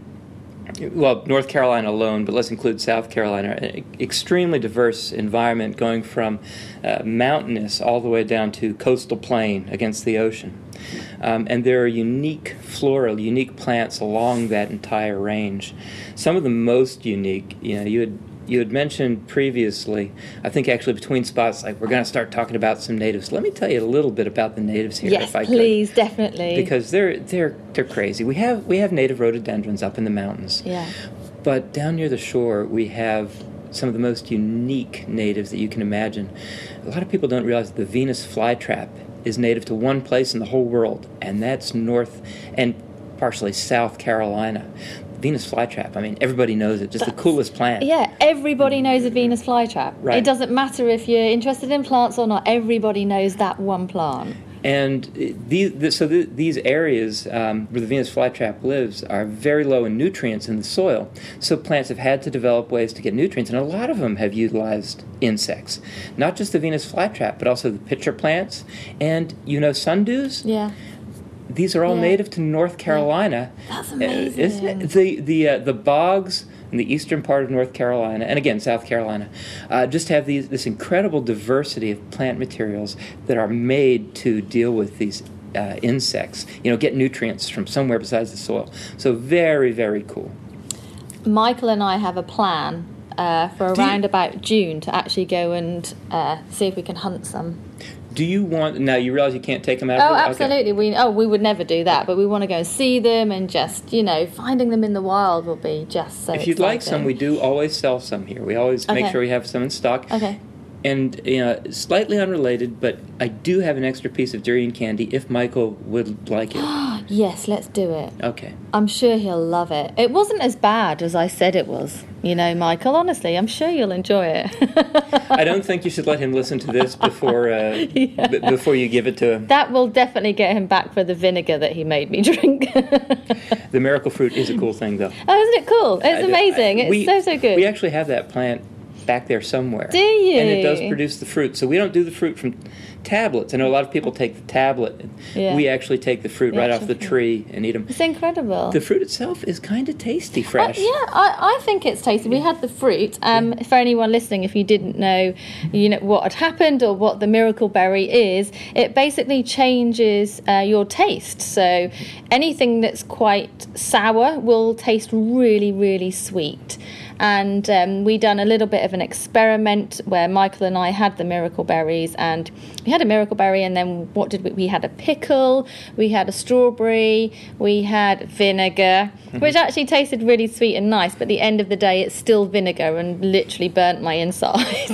well, North Carolina alone, but let's include South Carolina, an extremely diverse environment going from uh, mountainous all the way down to coastal plain against the ocean. Um, and there are unique flora, unique plants along that entire range. Some of the most unique, you know, you had you had mentioned previously, I think actually between spots, like we're going to start talking about some natives. Let me tell you a little bit about the natives here, Yes, if I please, could. definitely. Because they're they're they're crazy. We have we have native rhododendrons up in the mountains. Yeah. But down near the shore, we have some of the most unique natives that you can imagine. A lot of people don't realize that the Venus flytrap is native to one place in the whole world, and that's North and partially South Carolina. Venus flytrap, I mean, everybody knows it. Just the coolest plant. Yeah, everybody knows a Venus flytrap. Right. It doesn't matter if you're interested in plants or not, everybody knows that one plant. And these, the, so the, these areas um, where the Venus flytrap lives are very low in nutrients in the soil. So plants have had to develop ways to get nutrients, and a lot of them have utilized insects. Not just the Venus flytrap, but also the pitcher plants. And, you know, sundews? Yeah. These are all Yeah. native to North Carolina. That's Uh, amazing. isn't it? The, the, uh, the bogs in the eastern part of North Carolina, and again, South Carolina, uh, just have these, this incredible diversity of plant materials that are made to deal with these uh, insects, you know, get nutrients from somewhere besides the soil. So very, very cool. Michael and I have a plan uh, for Do you- around about June to actually go and uh, see if we can hunt some. Do you want, now you realize you can't take them out? Oh, of the, okay. absolutely. We oh we would never do that, but we want to go and see them and just, you know, finding them in the wild will be just so If you'd like exciting. some, we do always sell some here. We always make Okay. sure we have some in stock. Okay. And, you know, slightly unrelated, but I do have an extra piece of durian candy if Michael would like it. Yes, let's do it. Okay. I'm sure he'll love it. It wasn't as bad as I said it was. You know, Michael, honestly, I'm sure you'll enjoy it. I don't think you should let him listen to this before uh, Yeah. b- before you give it to him. That will definitely get him back for the vinegar that he made me drink. The miracle fruit is a cool thing, though. Oh, isn't it cool? It's I- amazing. I- It's we- so, so good. We actually have that plant back there somewhere. Do you? And it does produce the fruit. So we don't do the fruit from tablets. I know a lot of people take the tablet. Yeah. We actually take the fruit The right off actual the fruit. tree and eat them. It's incredible. The fruit itself is kind of tasty, Uh, fresh. yeah, I, I think it's tasty. We had the fruit. Um, for anyone listening, if you didn't know, you know what had happened or what the miracle berry is, it basically changes uh, your taste. So anything that's quite sour will taste really, really sweet. And um, we done a little bit of an experiment where Michael and I had the miracle berries, and we had a miracle berry, and then what did we? We had a pickle, we had a strawberry, we had vinegar, which actually tasted really sweet and nice. But at the end of the day, it's still vinegar and literally burnt my insides.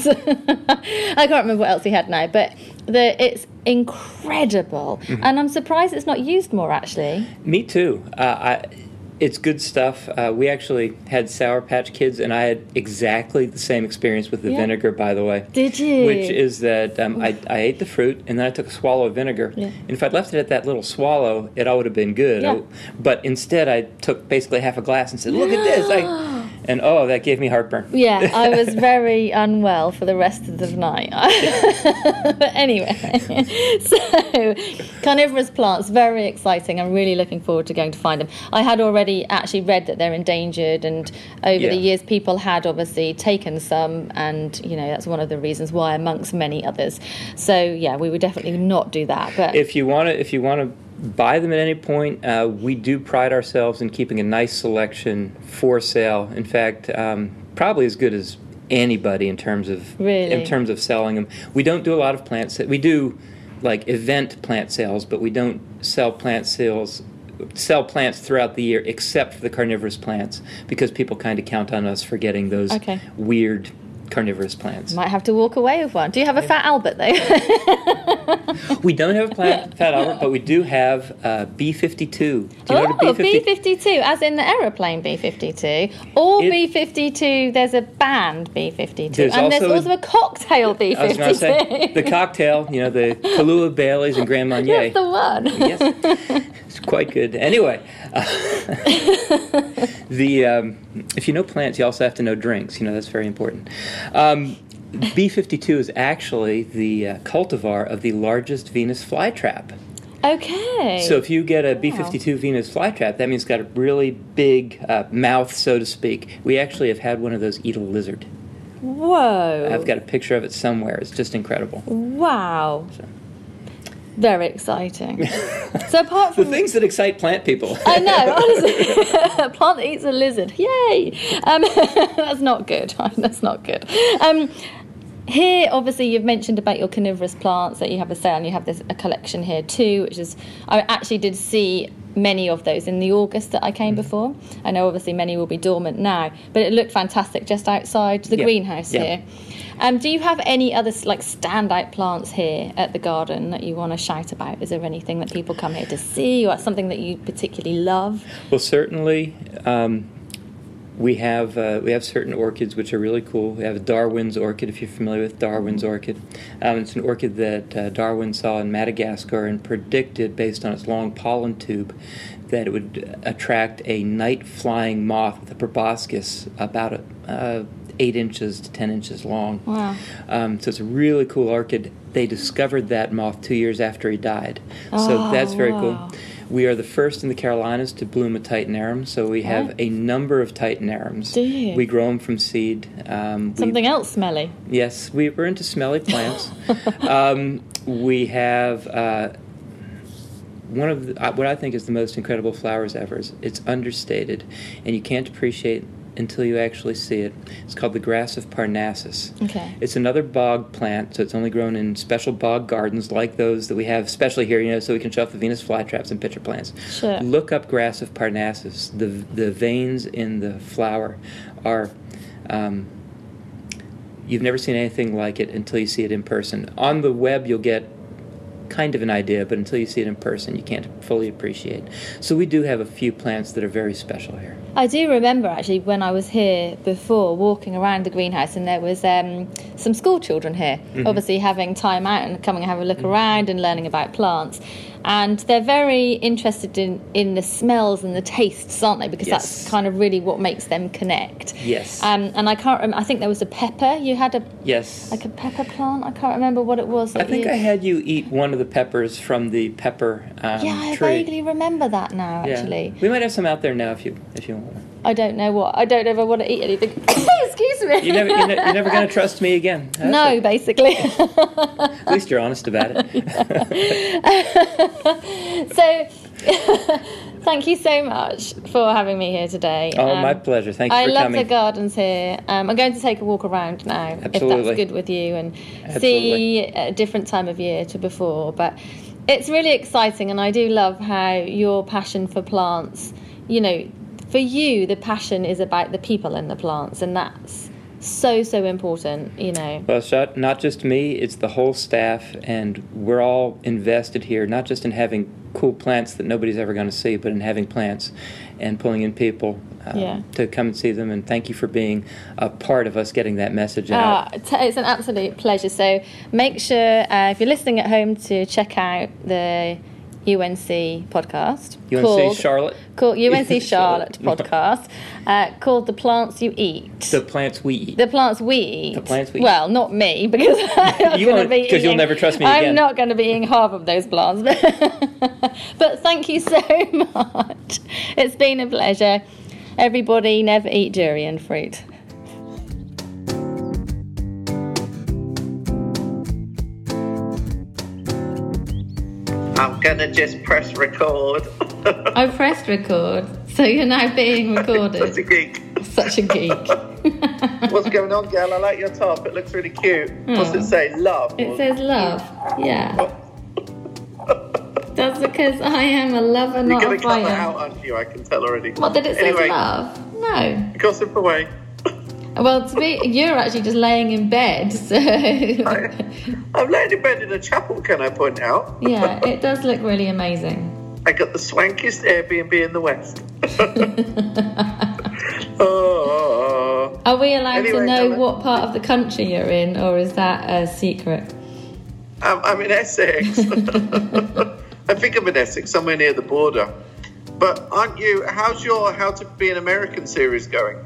I can't remember what else we had now, but the it's incredible, and I'm surprised it's not used more actually. Me too. Uh, I, it's good stuff. Uh, we actually had Sour Patch Kids, and I had exactly the same experience with the Yeah. vinegar, by the way. Did you? Which is that um, I, I ate the fruit, and then I took a swallow of vinegar. Yeah. And if I'd left it at that little swallow, it all would have been good. Yeah. I- but instead, I took basically half a glass and said, "Look at this!" I, And oh, that gave me heartburn. Yeah, I was very unwell for the rest of the night. But anyway, so carnivorous plants, very exciting. I'm really looking forward to going to find them. I had already actually read that they're endangered, and over Yeah. the years people had obviously taken some, and you know that's one of the reasons why, amongst many others. So yeah, we would definitely not do that. But If you want to, if you want to buy them at any point, uh, we do pride ourselves in keeping a nice selection for sale. In fact, um, probably as good as anybody in terms of Really? in terms of selling them. We don't do a lot of plant sales. We do like event plant sales, but we don't sell plant sales. Sell plants throughout the year, except for the carnivorous plants, because people kind of count on us for getting those Okay. weird carnivorous plants. might have to walk away with one. Do you have a Fat Albert though? We don't have a plant, Fat Albert, but we do have uh, B fifty-two. Do you know Oh, what a B fifty-two, as in the aeroplane B fifty-two, or It- B fifty-two. There's a band B fifty-two, There's and there's also a- also a cocktail B I was going to say fifty-two. the cocktail, you know, the Kahlua Baileys and Grand Marnier. That's the one. Yes, it's quite good. Anyway, uh, the um, if you know plants, you also have to know drinks. You know, that's very important. Um, B fifty-two is actually the uh, cultivar of the largest Venus flytrap. Okay. So if you get a B fifty-two Venus flytrap, that means it's got a really big uh, mouth, so to speak. We actually have had one of those eat a lizard. Whoa. I've got a picture of it somewhere. It's just incredible. Wow. So. Very exciting. So apart The from things that excite plant people. I know, honestly. A plant that eats a lizard. Yay! Um, that's not good. That's not good. Um, here, obviously, you've mentioned about your carnivorous plants, that you have a sale, and you have this a collection here too, which is, I actually did see many of those in the August that I came Mm-hmm. before. I know obviously many will be dormant now, but it looked fantastic just outside the Yeah. greenhouse Yeah. here. Um, do you have any other like standout plants here at the garden that you want to shout about? Is there anything that people come here to see, or something that you particularly love? Well, certainly, um, we have uh, we have certain orchids which are really cool. We have a Darwin's orchid, if you're familiar with Darwin's orchid. Um, it's an orchid that uh, Darwin saw in Madagascar and predicted, based on its long pollen tube, that it would attract a night-flying moth, the proboscis, about a, uh, eight inches to ten inches long. Wow. Um, so it's a really cool orchid. They discovered that moth two years after he died. So Oh, that's very wow. cool. We are the first in the Carolinas to bloom a Titanarum, so we have What? a number of Titanarums. Do you? We grow them from seed. Um, we- Something else smelly. Yes, we, we're into smelly plants. um, we have uh, one of the, uh, what I think is the most incredible flowers ever. Is it's understated, and you can't appreciate until you actually see it. It's called the grass of Parnassus. Okay. It's another bog plant, so it's only grown in special bog gardens like those that we have, especially here, you know, so we can show off the Venus flytraps and pitcher plants. Sure. Look up grass of Parnassus. The the veins in the flower are. Um, you've never seen anything like it until you see it in person. On the web, you'll get kind of an idea, but until you see it in person, you can't fully appreciate. So we do have a few plants that are very special here. I do remember actually when I was here before, walking around the greenhouse, and there was um, some school children here, Mm-hmm. obviously having time out and coming and have a look around and learning about plants. And they're very interested in, in the smells and the tastes, aren't they? Because Yes. that's kind of really what makes them connect. Yes. Um, and I can't remember, I think there was a pepper. You had a Yes. like a pepper plant. I can't remember what it was. I that think you... I had you eat one of the peppers from the pepper um, Yeah, I tree. vaguely remember that now. Yeah. Actually, We might have some out there now if you if you want. I don't know what. I don't ever want to eat anything. Excuse me. You never you're, ne- you're never going to trust me again. That's No, okay. basically. At least you're honest about it. So, thank you so much for having me here today. Oh, Um, my pleasure. Thank you I for love coming. the gardens here. Um, I'm going to take a walk around now, if Absolutely. that's good with you, and Absolutely. see a different time of year to before. But it's really exciting, and I do love how your passion for plants, you know, for you, the passion is about the people and the plants, and that's so, so important, you know. Well, it's not, not just me, it's the whole staff, and we're all invested here, not just in having cool plants that nobody's ever going to see, but in having plants and pulling in people uh, Yeah. to come and see them. And thank you for being a part of us getting that message out. Ah, t- it's an absolute pleasure. So make sure, uh, if you're listening at home, to check out the U N C podcast. U N C called, Charlotte? Called U N C Charlotte podcast uh, called The Plants You Eat. The Plants We Eat. The Plants We Eat. The Plants We Eat. Well, not me, because I'm you going to be Because you'll never trust me I'm again. not going to be eating half of those plants. But thank you so much. It's been a pleasure. Everybody, never eat durian fruit. I'm gonna just press record. I pressed record, so you're now being recorded. Such a geek. Such a geek. What's going on, girl? I like your top. It looks really cute. Oh. What's it say? Love? It or- says love. Yeah. That's because I am a lover, You're not gonna a cut that fighter. out, aren't you? I can tell already. What did it say? Anyway, Love? No. gossip away. Well, to be, you're actually just laying in bed, so I, I'm laying in bed in a chapel, can I point out? yeah, it does look really amazing. I got the swankiest Airbnb in the West. oh. Are we allowed Anyway, to know Ellen. what part of the country you're in, or is that a secret? I'm, I'm in Essex. I think I'm in Essex, somewhere near the border. But aren't you? How's your How to Be an American series going?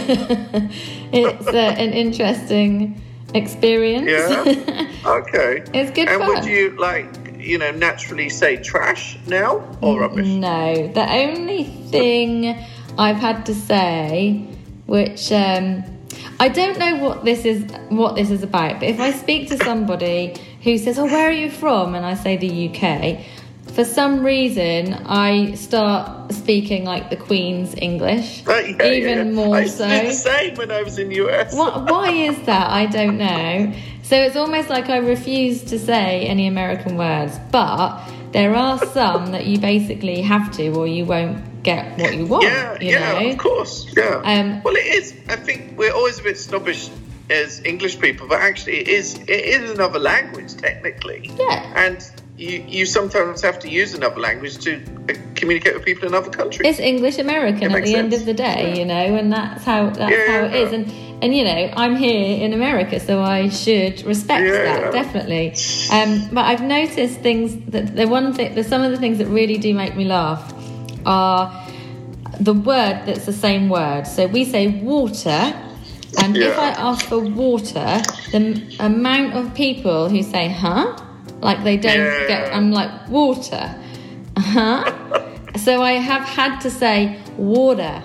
It's uh, an interesting experience. Yeah. Okay. It's good And fun. would you like, you know, naturally say trash now or rubbish? No, the only thing I've had to say, which um, I don't know what this is, what this is about. But if I speak to somebody who says, "Oh, where are you from?" and I say the U K, for some reason I start speaking like the Queen's English, Uh, yeah, even yeah. more I used to so. do the same when I was in the U S. What, why is that? I don't know. So it's almost like I refuse to say any American words, but there are some that you basically have to, or you won't get what you want. Yeah, you yeah, know? of course, yeah. Um, well, it is. I think we're always a bit snobbish as English people, but actually, it is. It is another language technically. Yeah. And you you sometimes have to use another language to uh, communicate with people in other countries. It's English American It at makes the end sense. of the day, you know, and that's how that's Yeah. how it is. And and you know, I'm here in America, so I should respect Yeah. that definitely. Um, but I've noticed things that the one thing, there's some of the things that really do make me laugh are the word that's the same word. So we say water. And if Yeah. I ask for water, the amount of people who say, huh? Like they don't Yeah. get, I'm like, water. Huh? So I have had to say water.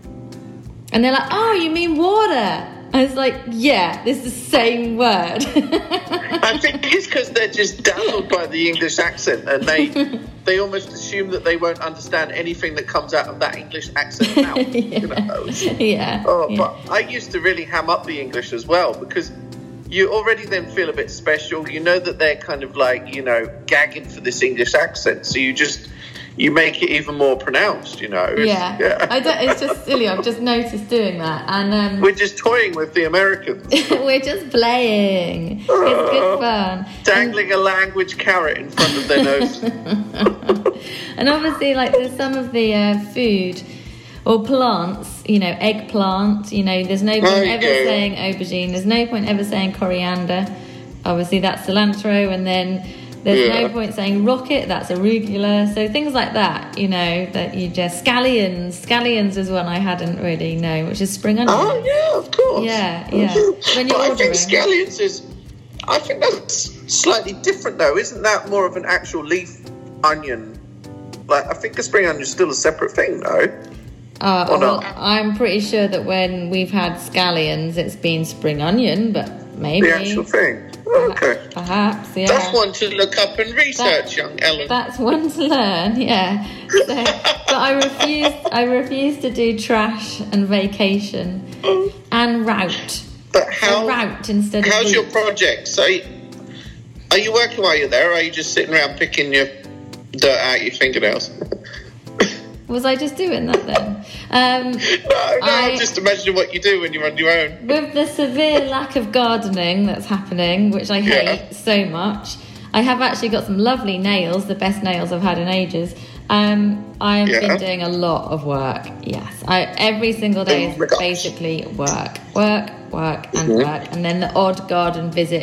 And they're like, oh, you mean water? I was like, yeah, this is the same word. I think it's because they're just dazzled by the English accent, and they they almost assume that they won't understand anything that comes out of that English accent now. Yeah. You know? yeah. Oh, yeah. but I used to really ham up the English as well, because you already then feel a bit special. You know that they're kind of like, you know, gagging for this English accent, so you just you make it even more pronounced. You know. It's- Yeah, yeah. I don't, it's just silly. I've just noticed doing that, and um, We're just toying with the Americans, we're just playing. It's good fun. dangling a language carrot in front of their nose. And obviously, like there's some of the uh, food or plants, you know, eggplant. You know, there's no point Oh, ever yeah. saying aubergine. There's no point ever saying coriander. Obviously, that's cilantro, and then there's Yeah. no point saying rocket. That's arugula. So things like that, you know, that you just scallions. Scallions is one I hadn't really known, which is spring onion. Oh yeah, of course. Yeah, yeah. When you're but I ordering. think scallions is. I think that's slightly different though. Isn't that more of an actual leaf onion? Like I think a spring onion is still a separate thing, though. Uh, Or well, not? I'm pretty sure that when we've had scallions, it's been spring onion, but maybe. The actual thing. Okay. Perhaps, yeah. That's one to look up and research, That- young Ellen. That's one to learn, yeah. So, but I refuse. I refuse to do trash and vacation and route. But So how? route instead of How's your route. project? So, are you working while you're there, or are you just sitting around picking your dirt out your fingernails? Was I just doing that then? Um, no, no. I- I'm just imagining what you do when you're on your own. with the severe lack of gardening that's happening, which I hate Yeah. so much, I have actually got some lovely nails, the best nails I've had in ages. Um, I've Yeah. been doing a lot of work. Yes, I every single day Oh my is gosh. basically work, work, work, and Mhm. work, and then the odd garden visit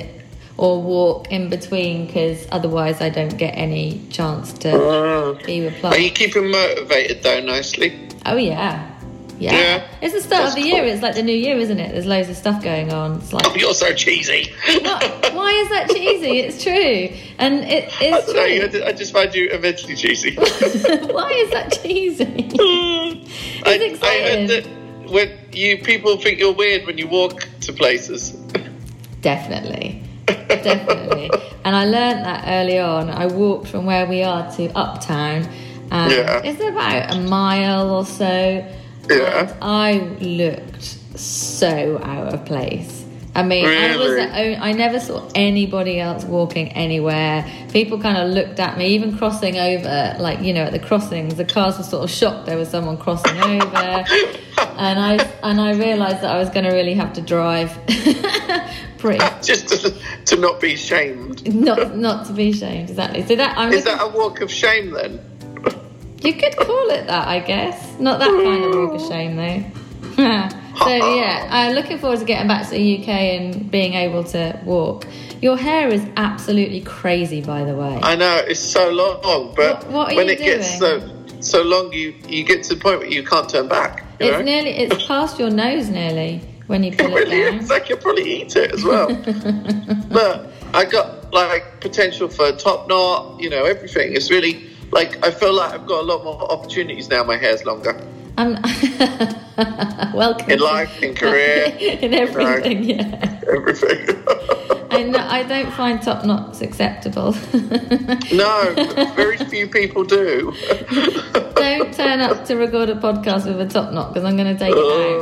or walk in between, because otherwise I don't get any chance to Uh, be with plants. are you keeping motivated though nicely? Oh yeah. Yeah. Yeah. It's the start That's of the cool. year. It's like the new year, isn't it? There's loads of stuff going on. It's like, Oh, you're so cheesy. what? Why is that cheesy? It's true. And it I is don't know, you- true. I just find you immensely cheesy. Why is that cheesy? I, I exciting. heard that when you people think you're weird when you walk to places. Definitely. Definitely. And I learnt that early on. I walked from where we are to Uptown. And Yeah. it's about a mile or so. Yeah. And I looked so out of place. I mean, I was Really? the only, I never saw anybody else walking anywhere. People kind of looked at me, even crossing over, like, you know, at the crossings, the cars were sort of shocked there was someone crossing over. And I and I realised that I was going to really have to drive pretty, Just to, to not be shamed. not not to be shamed, exactly. So that I'm Is looking, that a walk of shame then? you could call it that, I guess. Not that kind of walk of shame, though. So yeah, I'm looking forward to getting back to the U K and being able to walk. Your hair is absolutely crazy, by the way. I know, it's so long, but What- what are when you it gets so so long, you, you get to the point where you can't turn back. You It's know? nearly, it's past your nose nearly when you It pull it really down. is. I could probably eat it as well. But I got like potential for a top knot, you know, everything. It's really like I feel like I've got a lot more opportunities now. My hair's longer I'm welcome in to- life, in career, in everything. Yeah, everything. I know, I don't find top knots acceptable. No, very few people do. Don't turn up to record a podcast with a top knot, because I'm going to take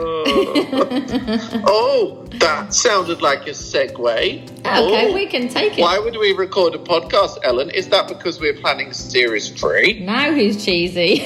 it out. Oh, that sounded like a segue. Okay, Oh. we can take it. Why would we record a podcast, Ellen? Is that because we're planning series three? Now who's cheesy?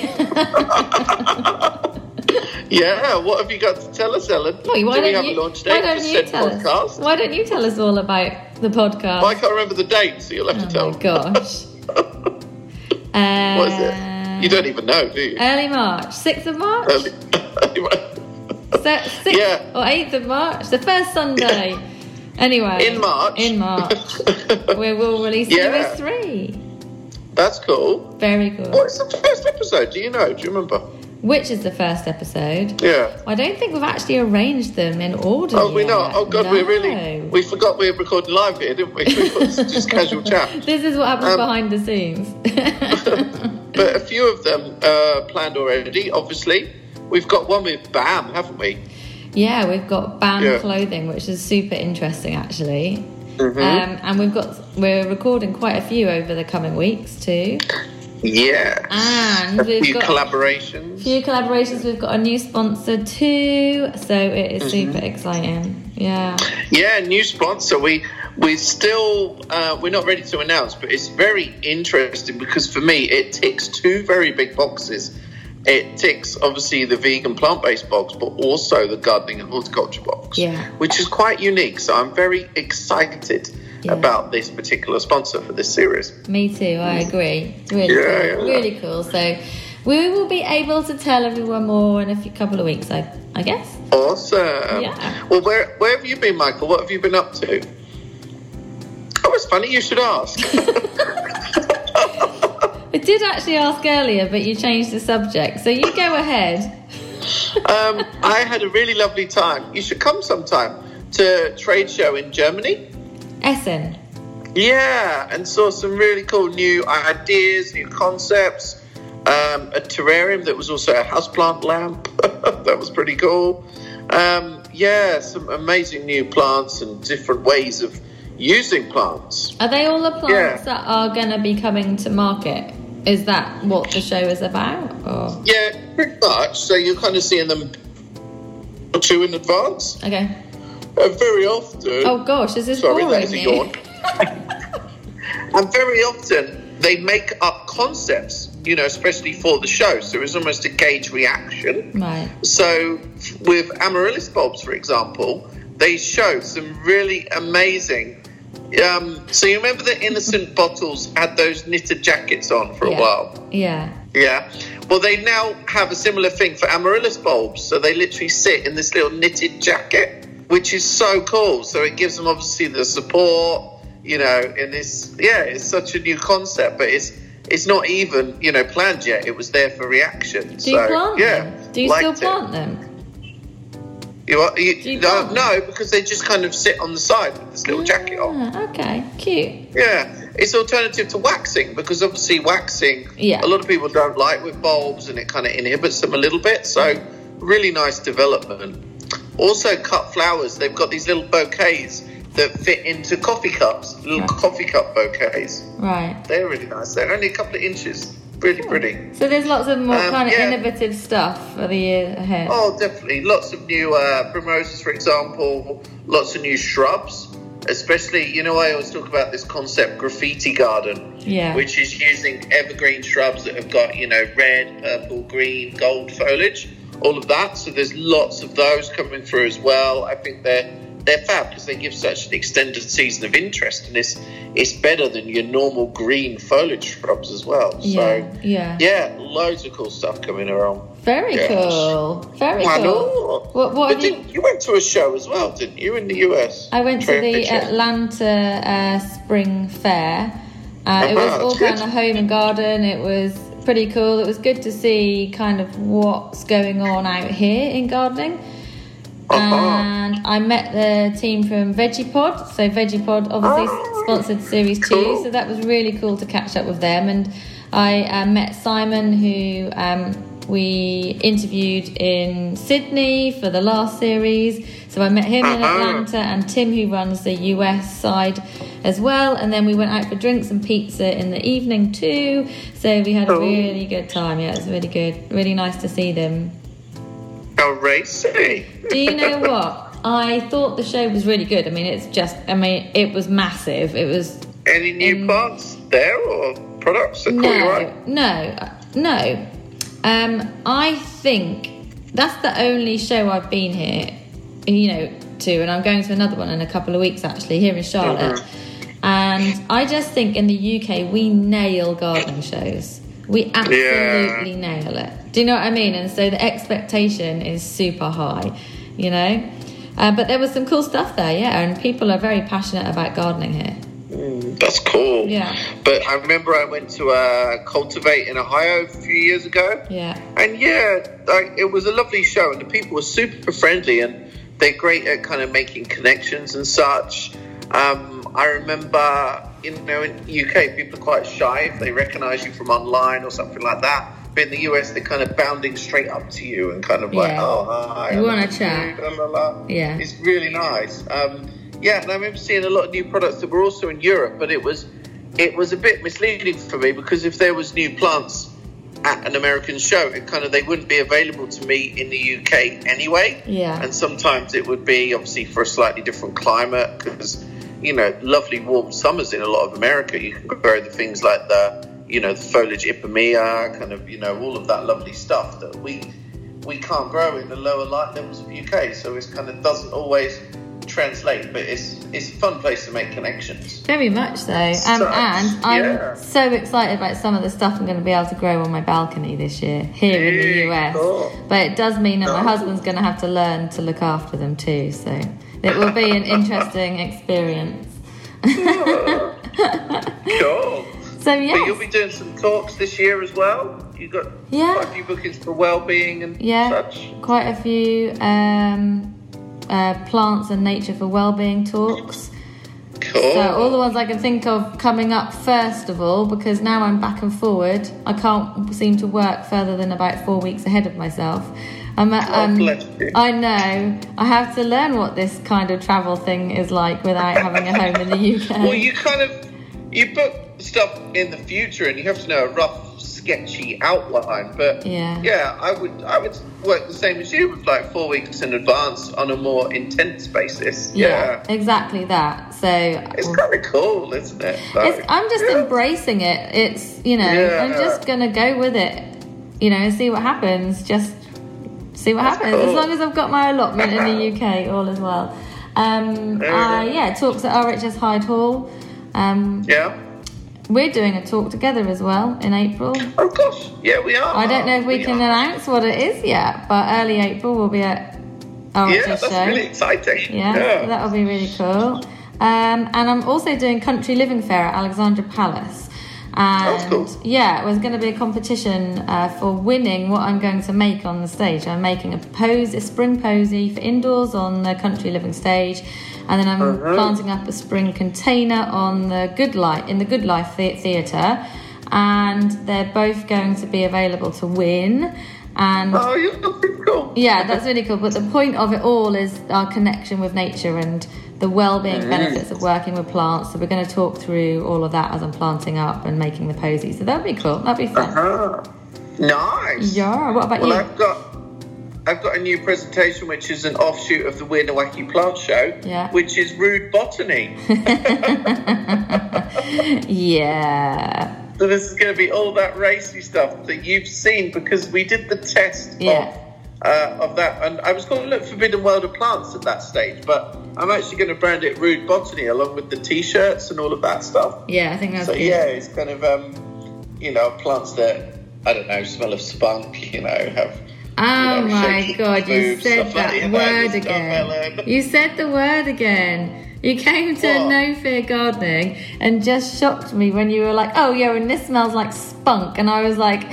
Yeah, what have you got to tell us, Ellen? Wait, why Do we don't have you, a launch why date don't for you said tell podcast? us? Why don't you tell us all about the podcast? Well, I can't remember the date, so you'll have to Oh tell. my gosh. uh, What is it? You don't even know, do you? Early March, sixth of March? Early- Se- sixth Yeah. or eighth of March? The first Sunday. Anyway. In March. In March. we will release Yeah. series three. That's cool. Very cool. What's the first episode? Do you know? Do you remember? Which is the first episode? Yeah. I don't think we've actually arranged them in order. Oh, we yet. not. Oh God, No. we really we forgot we were recording live here, didn't we? We thought it was just casual chat. This is what happens Um, behind the scenes. But a few of them uh, planned already. Obviously, we've got one with Bam, haven't we? Yeah, we've got band Yeah. clothing, which is super interesting actually. Mhm. Um, and we've got we're recording quite a few over the coming weeks too. Yeah. And a we've few got collaborations. a few collaborations. We've got a new sponsor too, so it is super Mm-hmm. exciting. Yeah. Yeah, new sponsor. We we still uh, we're not ready to announce, but it's very interesting because for me it ticks two very big boxes. It ticks obviously the vegan plant-based box, but also the gardening and horticulture box, Yeah. which is quite unique. So I'm very excited Yeah. about this particular sponsor for this series. Me too, I agree. It's really Yeah, cool. yeah. Really cool. So we will be able to tell everyone more in a few couple of weeks, I I guess. Awesome. Yeah. Well, where where have you been, Michael? What have you been up to? Oh, it's funny you should ask. I did actually ask earlier, but you changed the subject. So you go ahead. um, I had a really lovely time. You should come sometime to a trade show in Germany. Essen. Yeah, and saw some really cool new ideas, new concepts. Um, a terrarium that was also a houseplant lamp. That was pretty cool. Um, yeah, some amazing new plants and different ways of using plants. Are they all the plants Yeah. that are going to be coming to market? Is that what the show is about? Or Yeah, pretty much. So you're kind of seeing them or two in advance. okay. Uh, very often. Oh gosh, is this Sorry, boring that's a you? yawn. And very often they make up concepts, you know, especially for the show. So it's almost a gauge reaction. Right. So with amaryllis bulbs, for example, they show some really amazing. Um, so you remember the innocent bottles had those knitted jackets on for Yeah. a while? Yeah. Yeah. Well, they now have a similar thing for amaryllis bulbs. So they literally sit in this little knitted jacket, which is so cool. So it gives them obviously the support, you know, and it's, yeah, it's such a new concept, but it's it's not even, you know, planned yet. It was there for reaction. Do so, you plant yeah, them? Do you liked still it. plant them? You, are- you, Do you no, plant them? no, because they just kind of sit on the side with this little jacket on. Ah, okay, cute. Yeah, it's alternative to waxing, because obviously waxing, Yeah. a lot of people don't like with bulbs, and it kind of inhibits them a little bit. So, really nice development. Also, cut flowers. They've got these little bouquets that fit into coffee cups, little Right. coffee cup bouquets. Right. They're really nice. They're only a couple of inches. Really pretty. So there's lots of more Um, kind of yeah. innovative stuff for the year ahead. Oh, definitely. Lots of new uh, primroses, for example. Lots of new shrubs. Especially, you know, I always talk about this concept, graffiti garden. Yeah. Which is using evergreen shrubs that have got, you know, red, purple, green, gold foliage. All of that. So there's lots of those coming through as well. I think they're they're fab because they give such an extended season of interest, and it's it's better than your normal green foliage shrubs as well. Yeah, So yeah. yeah, loads of cool stuff coming around. Very Yes. cool. Very I cool. know. What, what But have you... didn't, you went to a show as well, didn't you, in the U S? I went to Trade the show. Atlanta uh, Spring Fair. Uh, it was Uh-huh, all that's kind good. of home and garden. It was pretty cool. It was good to see kind of what's going on out here in gardening. Uh-huh. And I met the team from Veggiepod. So Veggiepod obviously Oh, sponsored Series cool. two. So that was really cool to catch up with them. And I uh, met Simon, who um, we interviewed in Sydney for the last series. So I met him in Uh-huh. Atlanta, and Tim, who runs the U S side as well. And then we went out for drinks and pizza in the evening too. So we had a Cool. really good time. Yeah, it was really good. Really nice to see them. How racy. Do you know what? I thought the show was really good. I mean, it's just, I mean, it was massive. It was, Any new Um, plants there or products that caught you no, eye? no, no. Um, I think that's the only show I've been here, you know, to, and I'm going to another one in a couple of weeks actually, here in Charlotte. Mm-hmm. And I just think in the U K, we nail gardening shows. We absolutely nail it. Do you know what I mean? And so the expectation is super high, you know? Uh, but there was some cool stuff there, yeah, and people are very passionate about gardening here. Mm, that's cool. Yeah. But I remember I went to uh, Cultivate in Ohio a few years ago. Yeah. And yeah, like, it was a lovely show, and the people were super friendly, and they're great at kind of making connections and such. Um, I remember, you know, in the U K, people are quite shy if they recognise you from online or something like that. But in the U S, they're kind of bounding straight up to you and kind of like, Yeah. oh, hi. You I wanna love you, chat. la, la, la. Yeah. It's really nice. Um, yeah, and I remember seeing a lot of new products that were also in Europe, but it was it was a bit misleading for me because if there was new plants at an American show, it kind of they wouldn't be available to me in the U K anyway. Yeah. And sometimes it would be obviously for a slightly different climate because, you know, lovely warm summers in a lot of America. You can grow the things like the, you know, the foliage Ipomoea, kind of, you know, all of that lovely stuff that we we can't grow in the lower light levels of U K. So it kind of doesn't always translate, but it's it's a fun place to make connections. Very much so. Um, So, and I'm yeah. so excited about some of the stuff I'm going to be able to grow on my balcony this year here in the Hey, U S. cool. But it does mean that my Cool. husband's going to have to learn to look after them too. So it will be an interesting experience. Cool. So But you'll yes, be doing some talks this year as well. You got Yeah. quite a few bookings for well-being and yeah, such. quite a few um, uh, plants and nature for wellbeing talks. Cool. So all the ones I can think of coming up first of all, because now I'm back and forward, I can't seem to work further than about four weeks ahead of myself. I'm, at, Oh, um, bless you. I know. I have to learn what this kind of travel thing is like without having a home in the U K. Well, you kind of you book stuff in the future, and you have to know a rough, sketchy outline. But Yeah. yeah, I would I would work the same as you with like four weeks in advance on a more intense basis. yeah, Yeah, exactly that. So it's kind of cool, isn't it? Like, It's, I'm just yeah. embracing it. It's, you know, Yeah. I'm just going to go with it, you know, and see what happens. Just see what That's happens. As cool. long as I've got my allotment in the U K, all as well. Um, Yeah. uh, yeah, talks at R H S Hyde Hall. Um, Yeah. We're doing a talk together as well in April. Oh gosh, yeah, we are. I don't know if we, can are. announce what it is yet, but early April we'll be at R H S Yeah, that's show. really exciting. Yeah, so yeah. that'll be really cool. Um, and I'm also doing Country Living Fair at Alexandra Palace. And That's cool. yeah, it was going to be a competition uh, for winning what I'm going to make on the stage. I'm making a pose, a spring posy for indoors on the Country Living stage, and then I'm Uh-huh. planting up a spring container on the Good Life in the Good Life the- Theatre, and they're both going to be available to win. And Oh, you're pretty cool. yeah, that's really cool. But the point of it all is our connection with nature and the well-being Mm. benefits of working with plants. So we're going to talk through all of that as I'm planting up and making the posies. So that'd be cool. That'd be fun. Uh-huh. Nice. Yeah. What about Well, you? I've got I've got a new presentation which is an offshoot of the Weird and Wacky Plant Show, Yeah. which is Rude Botany. Yeah. So this is going to be all that racy stuff that you've seen, because we did the test Yeah. of uh, of that, and I was going to look Forbidden World of Plants at that stage, but I'm actually going to brand it Rude Botany along with the T-shirts and all of that stuff. Yeah, I think that's So good. yeah, it's kind of um, you know, plants that I don't know smell of spunk, you know, have. Oh you know, my shaky God, you moves, said stuff like that that, word stuff, again. Ellen. You said the word again. You came to What? No Fear Gardening and just shocked me when you were like, oh yeah, and this smells like spunk. And I was like,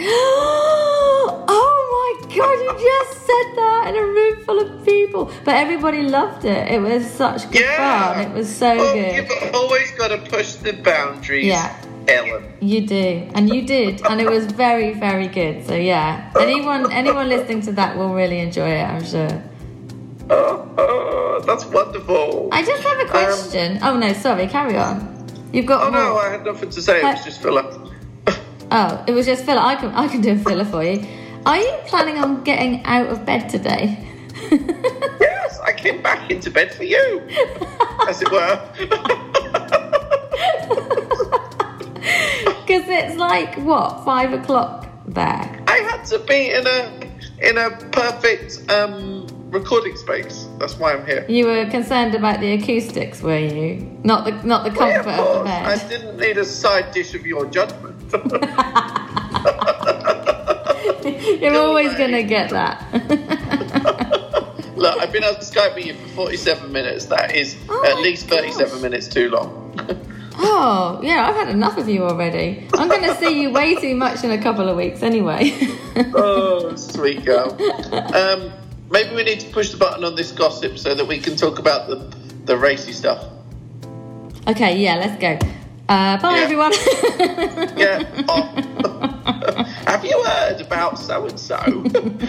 oh my God, you just said that in a room full of people. But everybody loved it. It was such good Yeah. fun. It was so Well, good. you've always got to push the boundaries, Yeah. Ellen. You do, and you did, and it was very, very good. So yeah, anyone, anyone listening to that will really enjoy it, I'm sure. Oh, oh, that's wonderful. I just have a question. oh no, sorry, carry on. You've got Oh more. no, I had nothing to say. It was Uh, just filler. Oh, it was just filler. I can, I can do a filler for you. Are you planning on getting out of bed today? Yes, I came back into bed for you, as it were. Because it's like what, five o'clock there. I had to be in a in a perfect um, recording space. That's why I'm here. You were concerned about the acoustics, were you? Not the, not the Yeah, comfort of of the course. I bed. didn't need a side dish of your judgment. You're Go always away. going to get that. Look, I've been on Skype with you for forty-seven minutes. That is Oh at my least thirty-seven gosh. minute too long. Oh, yeah, I've had enough of you already. I'm going to see you way too much in a couple of weeks anyway. Oh, sweet girl. Um, maybe we need to push the button on this gossip so that we can talk about the, the racy stuff. Okay, yeah, let's go. Uh, bye, Yeah. everyone. Yeah. Oh. Have you heard about so-and-so?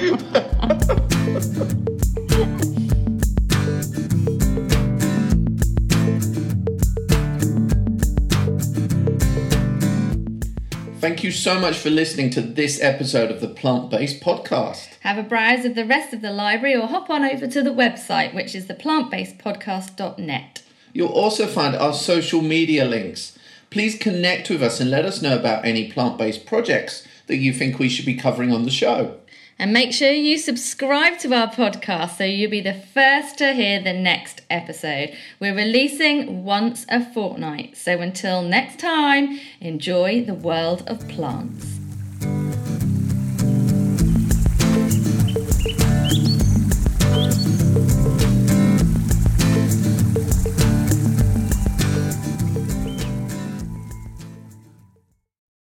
Thank you so much for listening to this episode of the Plant Based Podcast. Have a browse of the rest of the library or hop on over to the website, which is the plant based podcast dot net. You'll also find our social media links. Please connect with us and let us know about any plant-based projects that you think we should be covering on the show. And make sure you subscribe to our podcast so you'll be the first to hear the next episode. We're releasing once a fortnight. So until next time, enjoy the world of plants.